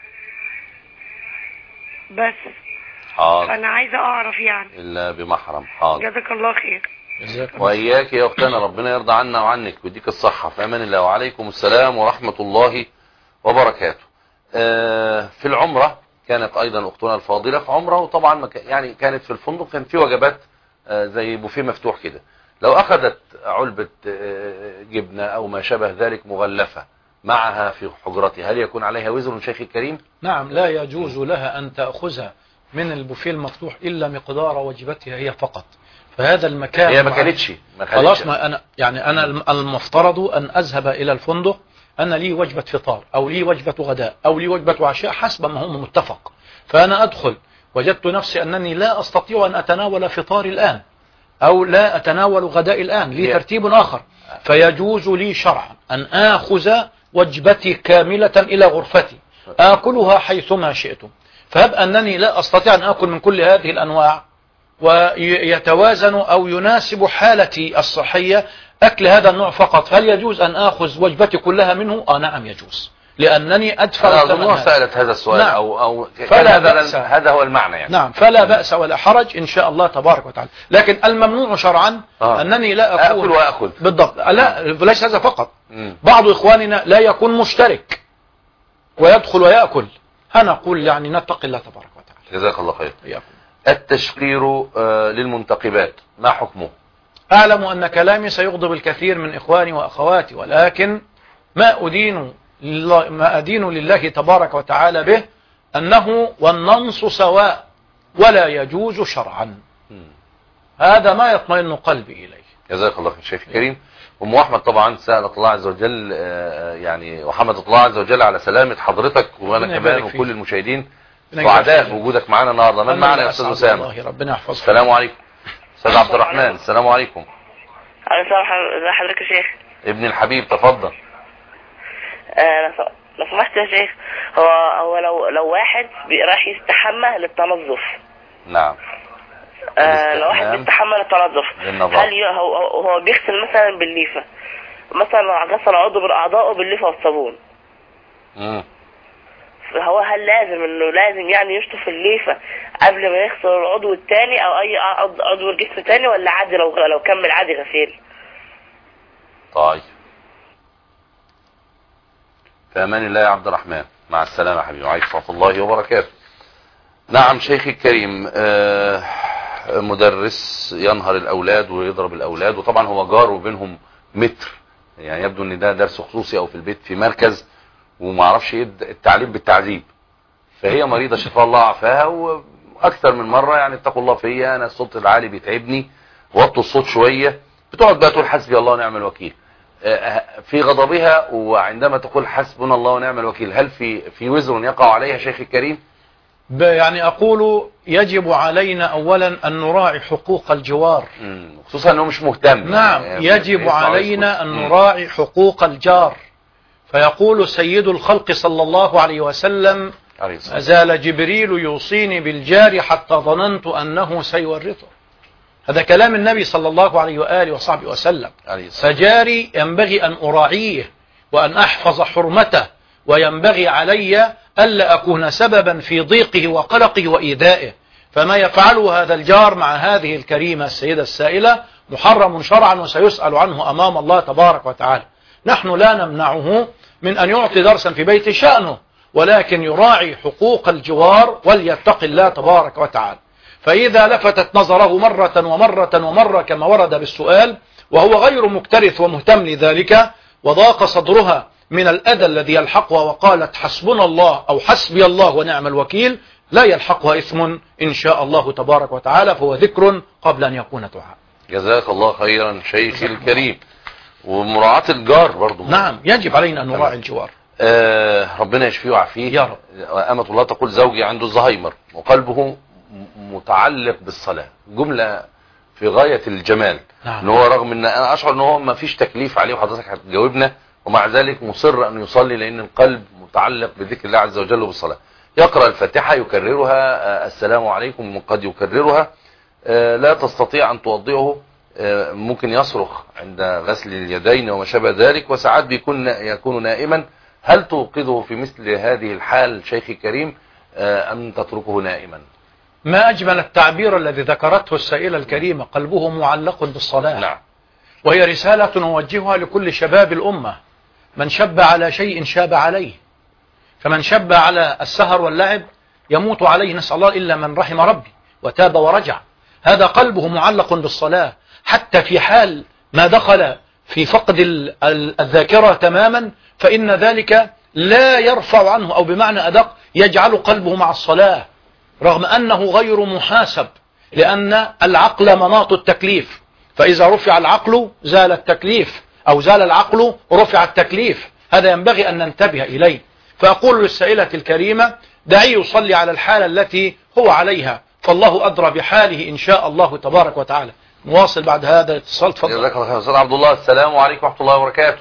بس حاضر. انا عايزة اعرف يعني. إلا بمحرم. حاضر. جزاك الله خير. وإياك يا أختنا، ربنا يرضى عنا وعنك ويديك الصحة في أمان الله. وعليكم السلام ورحمة الله وبركاته. آه في العمرة كانت أيضا أختنا الفاضلة في عمرة، وطبعا يعني كانت في الفندق، كان في وجبات آه زي بوفيه مفتوح كده. لو أخذت علبة آه جبنة أو ما شابه ذلك مغلفة معها في حجرتها، هل يكون عليها وزر شيخي الكريم؟ نعم، لا يجوز لها أن تأخذها من البوفيه المفتوح إلا مقدار وجبتها هي فقط. فهذا المكان هي ما كانتش خلاص. ما أنا يعني أنا المفترض أن أذهب إلى الفندق أنا لي وجبة فطار أو لي وجبة غداء أو لي وجبة عشاء حسب ما هو متفق. فأنا أدخل وجدت نفسي أنني لا أستطيع أن أتناول فطاري الآن أو لا أتناول غدائي الآن، لي ترتيب آخر، فيجوز لي شرعا أن آخذ وجبتي كاملة إلى غرفتي آكلها حيثما شئت. فهب أنني لا أستطيع أن آكل من كل هذه الأنواع ويتوازن أو يناسب حالتي الصحية أكل هذا النوع فقط، هل يجوز أن آخذ وجبتي كلها منه؟ آه نعم يجوز، لأنني أدفع الثمن. أظنها سألت هذا السؤال. نعم. أو, أو فلا بأس. هذا هو المعنى يعني. نعم، فلا بأس ولا حرج إن شاء الله تبارك وتعالى. لكن الممنوع شرعا آه. أنني لا أكون أكل وأكل بالضبط. لا ليس هذا فقط. مم. بعض إخواننا لا يكون مشترك ويدخل ويأكل، هنقول يعني نتقي الله تبارك وتعالى. جزاك الله خير. يأكل. التشقير للمنتقبات ما حكمه؟ أعلم أن كلامي سيغضب الكثير من إخواني وأخواتي، ولكن ما أدين لله, ما أدين لله تبارك وتعالى به أنه والنص سواء ولا يجوز شرعا. هذا ما يطمئن قلبي إليه. جزاك الله خير شيخ الكريم. أم أحمد طبعا سألت الله عز وجل يعني وحمدت الله عز وجل على سلامة حضرتك وأنا كمان وكل المشاهدين سعداء بوجودك معنا النهارده. من معنا يا أستاذ أسامة؟ ربنا يحفظك. السلام عليكم. أستاذ عبد الرحمن. السلام عليكم. السلام ازي حضرتك يا شيخ؟ ابن الحبيب تفضل. آه لو سمحت يا شيخ، هو هو لو لو واحد رايح يستحمى للتنظف. نعم. آه لو واحد بيستحمى للتنظف، هل هو هو بيغسل مثلا بالليفه، مثلا لو غسل عضو من اعضائه بالليفه والصابون، امم هو هل لازم انه لازم يعني يشطف الليفه قبل ما يغسل العضو الثاني او اي عضو الجسم الثاني، ولا عادي لو لو كمل عادي غسيل؟ طيب في امان الله يا عبد الرحمن، مع السلامه يا حبيبي، وعليكم ورحمه الله وبركاته. نعم شيخي الكريم، آه مدرس ينهر الاولاد ويضرب الاولاد، وطبعا هو جار وبينهم متر، يعني يبدو ان ده درس خصوصي او في البيت في مركز وما اعرفش ايه التعليم بالتعذيب. فهي مريضه شفاء الله عافاها، واكثر من مره يعني اتقوا الله فيا انا الصوت العالي بيتعبني، وطوا الصوت شويه، بتقعد بقى تقول حسبي الله ونعم الوكيل في غضبها، وعندما تقول حسبنا الله ونعم الوكيل هل في في وزر يقع عليها شيخ الكريم؟ يعني اقول يجب علينا اولا ان نراعي حقوق الجوار، خصوصا انه مش مهتم. نعم يعني يجب علينا ان نراعي حقوق الجار. فيقول سيد الخلق صلى الله عليه وسلم: ما زال جبريل يوصيني بالجار حتى ظننت أنه سيورثه. هذا كلام النبي صلى الله عليه وآله وصحبه وسلم. فجاري ينبغي أن أراعيه وأن أحفظ حرمته، وينبغي علي ألا أكون سببا في ضيقه وقلقه وإيذائه. فما يفعله هذا الجار مع هذه الكريمة السيدة السائلة محرم شرعا، وسيسأل عنه أمام الله تبارك وتعالى. نحن لا نمنعه من أن يعطي درسا في بيت شأنه، ولكن يراعي حقوق الجوار وليتق الله تبارك وتعالى. فإذا لفتت نظره مرة ومرة ومرة كما ورد بالسؤال وهو غير مكترث ومهتم لذلك، وضاق صدرها من الأذى الذي يلحقها، وقالت حسبنا الله أو حسبي الله ونعم الوكيل، لا يلحقها إثم إن شاء الله تبارك وتعالى، فهو ذكر قبل أن يكون دعاء. جزاك الله خيرا شيخي الكريم. ومراعاة الجار برضو. نعم، يجب علينا أن نراعي الجوار. آه ربنا يشفيه ويعافيه. يا رب. أمة الله تقول زوجي عنده الزهايمر وقلبه متعلق بالصلاة، جملة في غاية الجمال. نعم. ان هو رغم ان انا اشعر ان هو ما فيش تكليف عليه وحضرتك هتجاوبنا، ومع ذلك مصر ان يصلي لان القلب متعلق بذكر الله عز وجل وبالصلاة. يقرأ الفاتحة يكررها، السلام عليكم قد يكررها، لا تستطيع ان توضئه، ممكن يصرخ عند غسل اليدين وما شابه ذلك، وساعات بيكون يكون نائما. هل توقظه في مثل هذه الحال شيخي الكريم ام تتركه نائما؟ ما أجمل التعبير الذي ذكرته السائلة الكريمة، قلبه معلق بالصلاة. نعم. وهي رسالة نوجهها لكل شباب الأمة، من شب على شيء شاب عليه، فمن شب على السهر واللعب يموت عليه، نسأل الله إلا من رحم ربي وتاب ورجع. هذا قلبه معلق بالصلاة، حتى في حال ما دخل في فقد الذاكرة تماما، فإن ذلك لا يرفع عنه، أو بمعنى أدق يجعل قلبه مع الصلاة، رغم أنه غير محاسب، لأن العقل مناط التكليف، فإذا رفع العقل زال التكليف، أو زال العقل رفع التكليف. هذا ينبغي أن ننتبه إليه. فأقول للسائلة الكريمة دعي يصلي على الحالة التي هو عليها، فالله أدرى بحاله إن شاء الله تبارك وتعالى. نواصل بعد هذا الاتصال. تفضل. جزاك الله خير أستاذ عبد الله. السلام عليكم ورحمة الله وبركاته.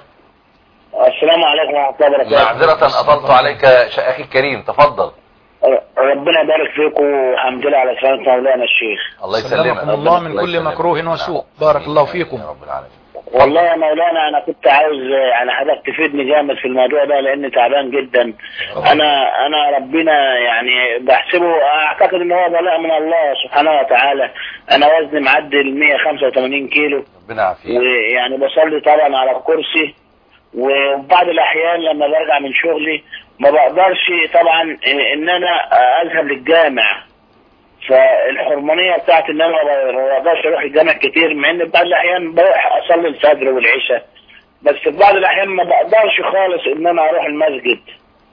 السلام عليكم ورحمة الله وبركاته. معذرة أطلت عليك أخي الكريم، تفضل. ربنا يبارك فيكم، والحمد لله على سلامة مولانا الشيخ. الله يسلمك. الله من كل مكروه وسوء. بارك الله فيكم يا رب العالمين. والله يا مولانا انا كنت عاوز يعني حضرتك تفيدني جامد في الموضوع ده، لاني تعبان جدا. انا انا ربنا يعني بحسبه، اعتقد ان هو بلاء من الله سبحانه وتعالى. انا وزني معدي ال مية وخمسة وثمانين كيلو، ربنا يعافيك. ويعني بصلي طبعا على الكرسي، وبعض الاحيان لما برجع من شغلي ما بقدرش طبعا ان انا اذهب للجامع، فالحرمانيه بتاعت ان انا ما بقدرش اروح الجامع كتير، مع ان بعض الاحيان بروح اصلي الفجر والعشاء، بس في بعض الاحيان ما بقدرش خالص ان انا اروح المسجد،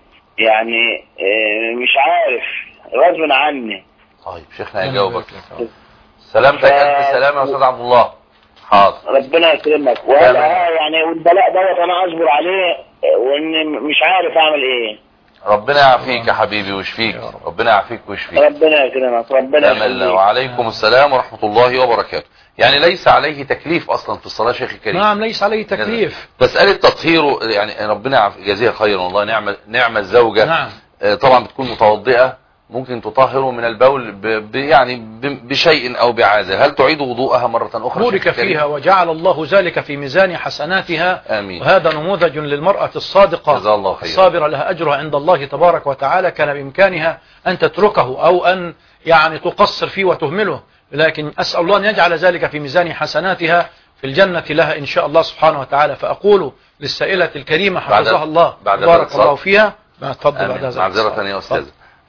يعني مش عارف غصب عني. طيب شيخنا هيجاوبك. سلامتك الف سلامه يا استاذ عبد الله. حاضر. ربنا يكرمك. وهذا يعني والبلاء دوت انا اصبر عليه، واني مش عارف اعمل ايه. ربنا يعافيك يا حبيبي ويشفيك. ربنا يعافيك ويشفيك. ربنا يكرمك. ربنا يخليك. وعليكم السلام ورحمة الله وبركاته. يعني ليس عليه تكليف اصلا في الصلاة شيخ الكريم. نعم ليس عليه تكليف. مسألة تطهيره يعني ربنا يجزيها خيرا والله. نعم نعم الزوجة. نعم. طبعا بتكون متوضئة، ممكن تطهره من البول ب يعني بشيء او بعازة. هل تعيد وضوءها مرة اخرى؟ بورك فيها وجعل الله ذلك في ميزان حسناتها. آمين. وهذا نموذج للمرأة الصادقة الصابرة لها أجرها عند الله تبارك وتعالى. كان بإمكانها أن تتركه أو أن يعني تقصر فيه وتهمله، لكن أسأل الله أن يجعل ذلك في ميزان حسناتها في الجنة لها إن شاء الله سبحانه وتعالى. فأقول للسائلة الكريمة حفظها الله بارك الله فيها. ما تفضل بعد هذا. معذرة يا أستاذ.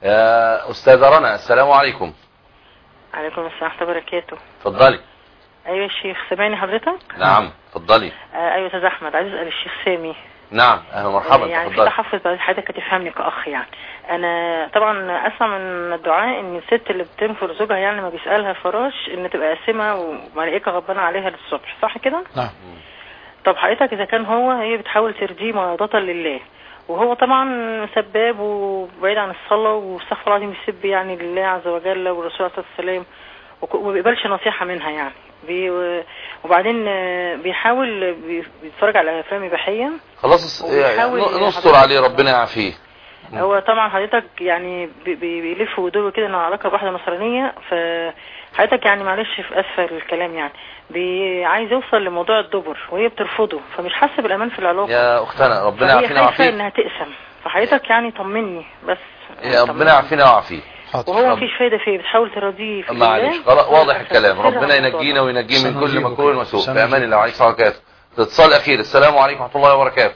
يا أستاذة رنا السلام عليكم. عليكم السلام ورحمة الله وبركاته. اتفضلي. أيوة الشيخ سامعني حضرتك؟ نعم اتفضلي. آه أيوة أستاذ أحمد، عايز أسأل الشيخ سامي. نعم أهلا مرحبا. آه يعني في تحفظ بعد حضرتك تفهمني كأخ. يعني أنا طبعا أسمع من الدعاء إن الست اللي بتنفر زوجها يعني لما بيسألها فراش إن تبقى قاسمة وملائكة غضبانة عليها للصبح، صح كده؟ نعم. طب حضرتك إذا كان هو هي بتحاول ترضيه مرضاة لله، وهو طبعا سباب وبعيد عن الصلاة واستغفر الله العظيم بيسب يعني لله عز وجل والرسول عليه الصلاة والسلام، وما بيقبلش نصيحة منها يعني بي وبعدين بيحاول بيتفرج على افلام اباحيه. خلاص يعني نستر عليه ربنا يعافيه. هو طبعا حضرتك يعني بيلف ويدور كده انه علاقه بواحده نصرانيه، فحضرتك يعني معلش في اسفل الكلام يعني عايز يوصل لموضوع الدبر وهي بترفضه، فمش حاسه بالامان في العلاقه يا اختنا. ربنا يعافينا ويعافيك. هي انها تقسم، فحضرتك يعني طمني بس. يا ربنا يعافينا ويعافيك. وهو مفيش فايده فيه، بتحاول تراضيه في معلش خلاص واضح الكلام. ربنا ينجينا وينجيه من كل مكروه وسوء. في امان الله وعليكم السلام وبركاته. اتصال اخير. السلام عليكم ورحمه الله وبركاته.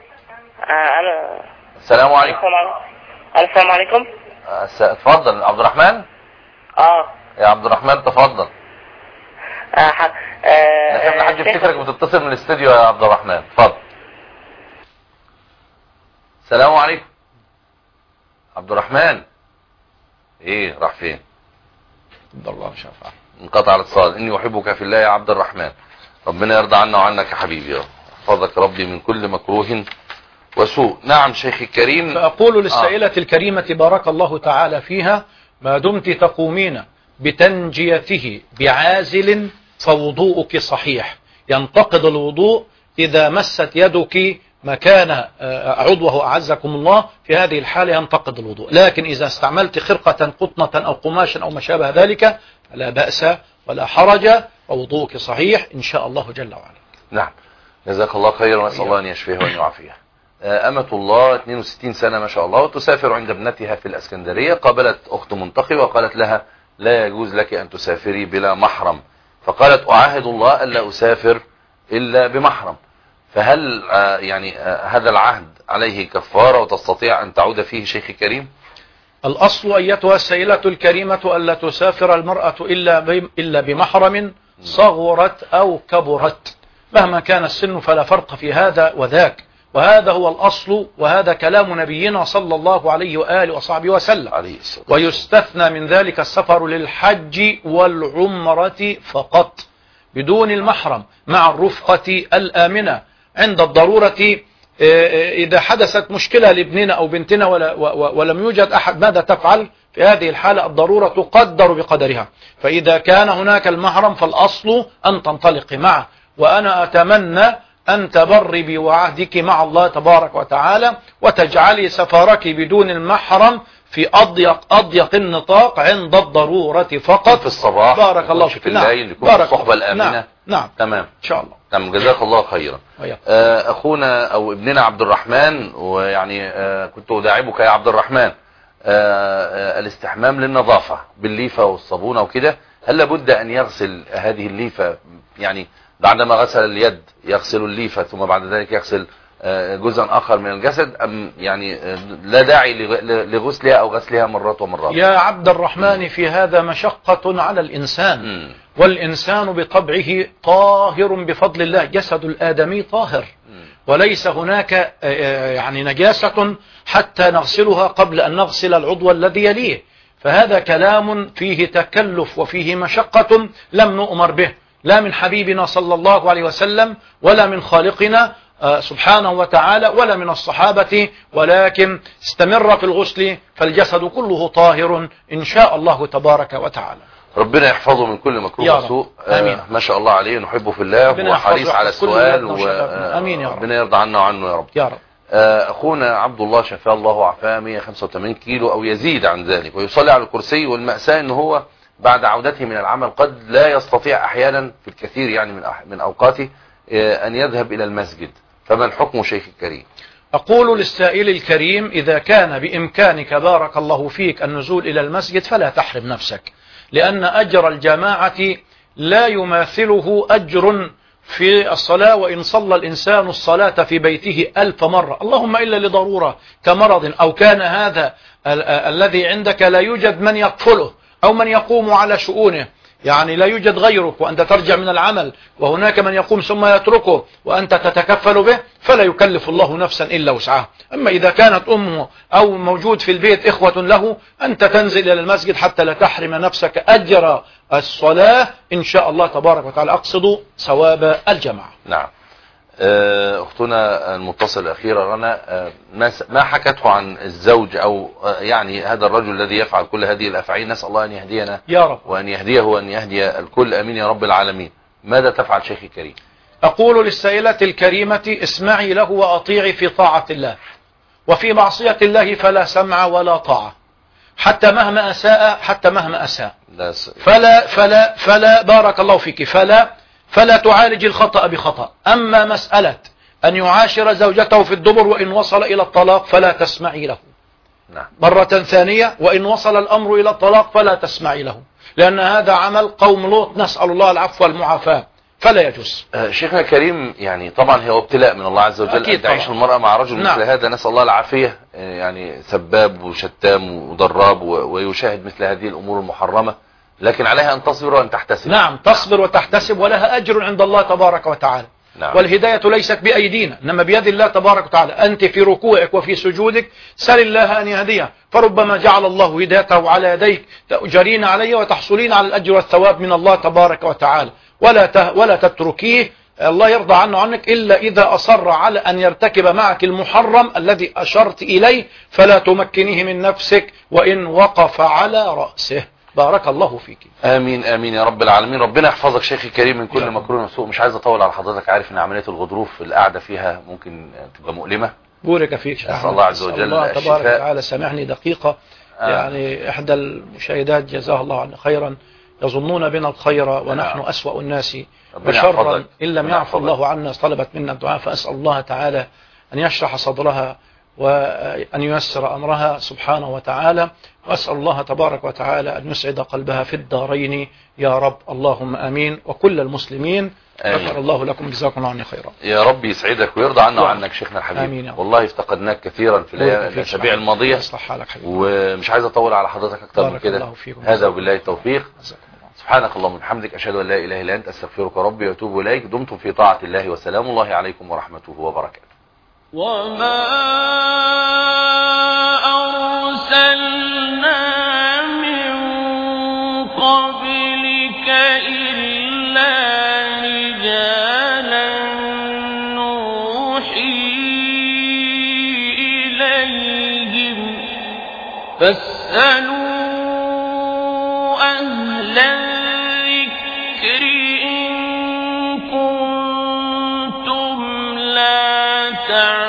انا السلام عليكم. السلام عليكم. اتفضل عبد الرحمن. اه يا عبد الرحمن تفضل. اه اه انا شايف حد يفتكرك بتتصل من الاستوديو يا عبد الرحمن. اتفضل. السلام عليكم. عبد الرحمن ايه راح فين؟ عبد الله مش عارف. انقطع الاتصال. اني احبك في الله يا عبد الرحمن، ربنا يرضى عنا وعنك يا حبيبي يا رب، احفظك ربي من كل مكروه وسوء. نعم شيخي الكريم. فأقول للسائلة آه. الكريمة بارك الله تعالى فيها: ما دمت تقومين بتنجيته بعازل فوضوءك صحيح، ينتقض الوضوء إذا مست يدك مكان عضوه أعزكم الله، في هذه الحالة ينتقض الوضوء. لكن إذا استعملت خرقة قطنة أو قماشا أو ما شابه ذلك لا بأس ولا حرج، ووضوءك صحيح إن شاء الله جل وعلا. نعم جزاك الله خيرا، ونسأل الله أن يشفيه وأن يعافيه. أمة الله اثنين وستين سنة ما شاء الله، وتسافر عند ابنتها في الأسكندرية، قابلت أخت منتقبة وقالت لها لا يجوز لك أن تسافري بلا محرم، فقالت أعاهد الله ألا أسافر إلا بمحرم، فهل يعني هذا العهد عليه كفارة وتستطيع أن تعود فيه شيخي الكريم؟ الأصل أيتها السيلة الكريمة ألا تسافر المرأة إلا إلا بمحرم، صغرت أو كبرت، مهما كان السن فلا فرق في هذا وذاك، وهذا هو الأصل، وهذا كلام نبينا صلى الله عليه وآله وصحبه وسلم. ويستثنى من ذلك السفر للحج والعمرة فقط بدون المحرم مع الرفقة الآمنة. عند الضرورة إذا حدثت مشكلة لابننا أو بنتنا ولم يوجد أحد، ماذا تفعل؟ في هذه الحالة الضرورة تقدر بقدرها، فإذا كان هناك المحرم فالأصل أن تنطلق معه. وأنا أتمنى أن تبري بوعدك مع الله تبارك وتعالى، وتجعلي سفرك بدون المحرم في أضيق أضيق النطاق عند الضرورة فقط، في الصباح بارك الله فيك، في الليل يكون نعم. الصحبة الآمنة. نعم. نعم تمام إن شاء الله. تمام جزاك الله خيرا. آه أخونا أو ابننا عبد الرحمن، ويعني آه كنت أداعبك يا عبد الرحمن، آه آه الاستحمام للنظافة بالليفة والصابونة وكده، هل لابد أن يغسل هذه الليفة يعني بعدما غسل اليد يغسل الليفة ثم بعد ذلك يغسل جزءا آخر من الجسد، أم يعني لا داعي لغسلها أو غسلها مرات ومرات؟ يا عبد الرحمن في هذا مشقة على الإنسان. م. والإنسان بطبعه طاهر بفضل الله، جسد الآدمي طاهر، م. وليس هناك يعني نجاسة حتى نغسلها قبل أن نغسل العضو الذي يليه، فهذا كلام فيه تكلف وفيه مشقة لم نؤمر به، لا من حبيبنا صلى الله عليه وسلم ولا من خالقنا سبحانه وتعالى ولا من الصحابة، ولكن استمر في الغسل فالجسد كله طاهر إن شاء الله تبارك وتعالى. ربنا يحفظه من كل مكروه وسوء. آه ما شاء الله عليه، نحبه في الله وحريص على السؤال، وربنا يرضى عنا وعنه يا رب. يا رب. آه أخونا عبد الله شفاه الله وعافاه مئة وخمسة وثمانين كيلو أو يزيد عن ذلك، ويصلي على الكرسي، والمأساة أنه هو بعد عودته من العمل قد لا يستطيع أحيانا في الكثير يعني من من أوقاته آه أن يذهب إلى المسجد، فما الحكم شيخ الكريم؟ أقول للسائل الكريم: إذا كان بإمكانك بارك الله فيك النزول إلى المسجد فلا تحرم نفسك، لأن أجر الجماعة لا يماثله أجر في الصلاة، وإن صلى الإنسان الصلاة في بيته ألف مرة، اللهم إلا لضرورة كمرض، أو كان هذا ال الذي عندك لا يوجد من يكفله أو من يقوم على شؤونه، يعني لا يوجد غيرك وأنت ترجع من العمل وهناك من يقوم ثم يتركه وأنت تتكفل به، فلا يكلف الله نفسا إلا وسعها. أما إذا كانت أمه أو موجود في البيت إخوة له، أنت تنزل إلى المسجد حتى لا تحرم نفسك أجر الصلاة إن شاء الله تبارك وتعالى، أقصد ثواب الجماعة. نعم. أختنا المتصل الأخيرة رنا، ما حكته عن الزوج أو يعني هذا الرجل الذي يفعل كل هذه الأفعال، نسأل الله أن يهدينا يا رب وأن يهديه وأن يهدي الكل، أمين يا رب العالمين. ماذا تفعل شيخي الكريم؟ أقول للسائلة الكريمة: اسمعي له وأطيعي في طاعة الله، وفي معصية الله فلا سمع ولا طاعة، حتى مهما أساء حتى مهما أساء فلا فلا فلا بارك الله فيك فلا فلا تعالج الخطأ بخطأ. أما مسألة أن يعاشر زوجته في الدبر وإن وصل إلى الطلاق فلا تسمعي له. نعم. مرة ثانية، وإن وصل الأمر إلى الطلاق فلا تسمعي له، لأن هذا عمل قوم لوط، نسأل الله العفو والمعافاة، فلا يجوز. آه شيخنا الكريم، يعني طبعا هو ابتلاء من الله عز وجل أن تعيش المرأة مع رجل نعم. مثل هذا، نسأل الله العافية، يعني سباب وشتام وضراب ويشاهد مثل هذه الأمور المحرمة، لكن عليها أن تصبر وأن تحتسب. نعم تصبر وتحتسب، ولها أجر عند الله تبارك وتعالى. نعم. والهداية ليست بأيدينا إنما بيد الله تبارك وتعالى. أنت في ركوعك وفي سجودك سل الله أن يهديه، فربما جعل الله هدايته على يديك تأجرين عليه وتحصلين على الأجر والثواب من الله تبارك وتعالى. ولا ولا تتركيه الله يرضى عنه عنك إلا إذا أصر على أن يرتكب معك المحرم الذي أشرت إليه، فلا تمكنيه من نفسك وإن وقف على رأسه. بارك الله فيك. امين امين يا رب العالمين. ربنا يحفظك شيخي الكريم من كل مكروه وسوء. مش عايز اطول على حضرتك، عارف ان عمليه الغضروف القعده فيها ممكن تبقى مؤلمه. بورك فيك. اسال الله عز وجل الله تبارك الشفاء. وتعالى. سامحني دقيقه. آه. يعني احدى المشاهدات جزاها الله عنا خيرا يظنون بنا الخير ونحن آه. اسوأ الناس وشرا ان لم يعفو الله عنا. طلبت منا الدعاء، فاسال الله تعالى ان يشرح صدرها وأن ييسر أمرها سبحانه وتعالى، وأسأل الله تبارك وتعالى أن يسعد قلبها في الدارين يا رب. اللهم آمين. وكل المسلمين غفر الله لكم، جزاكم الله عني خيرا. يا رب يسعدك ويرضى عنا وعنك شيخنا الحبيب. آمين. والله افتقدناك كثيرا في الأسابيع الماضية، ومش عايز أطول على حضرتك أكثر من كده. هذا وبالله التوفيق. سبحانك اللهم وبحمدك، أشهد أن لا إله إلا أنت، أستغفرك ربي وأتوب إليك. دمتم في طاعة الله، وسلام الله عليكم ورحمته وبركاته. وما أرسلنا من قبلك إلا رجالا نوحي إليهم فاسألوا أهل الذكر إن كنتم لا تعلمون.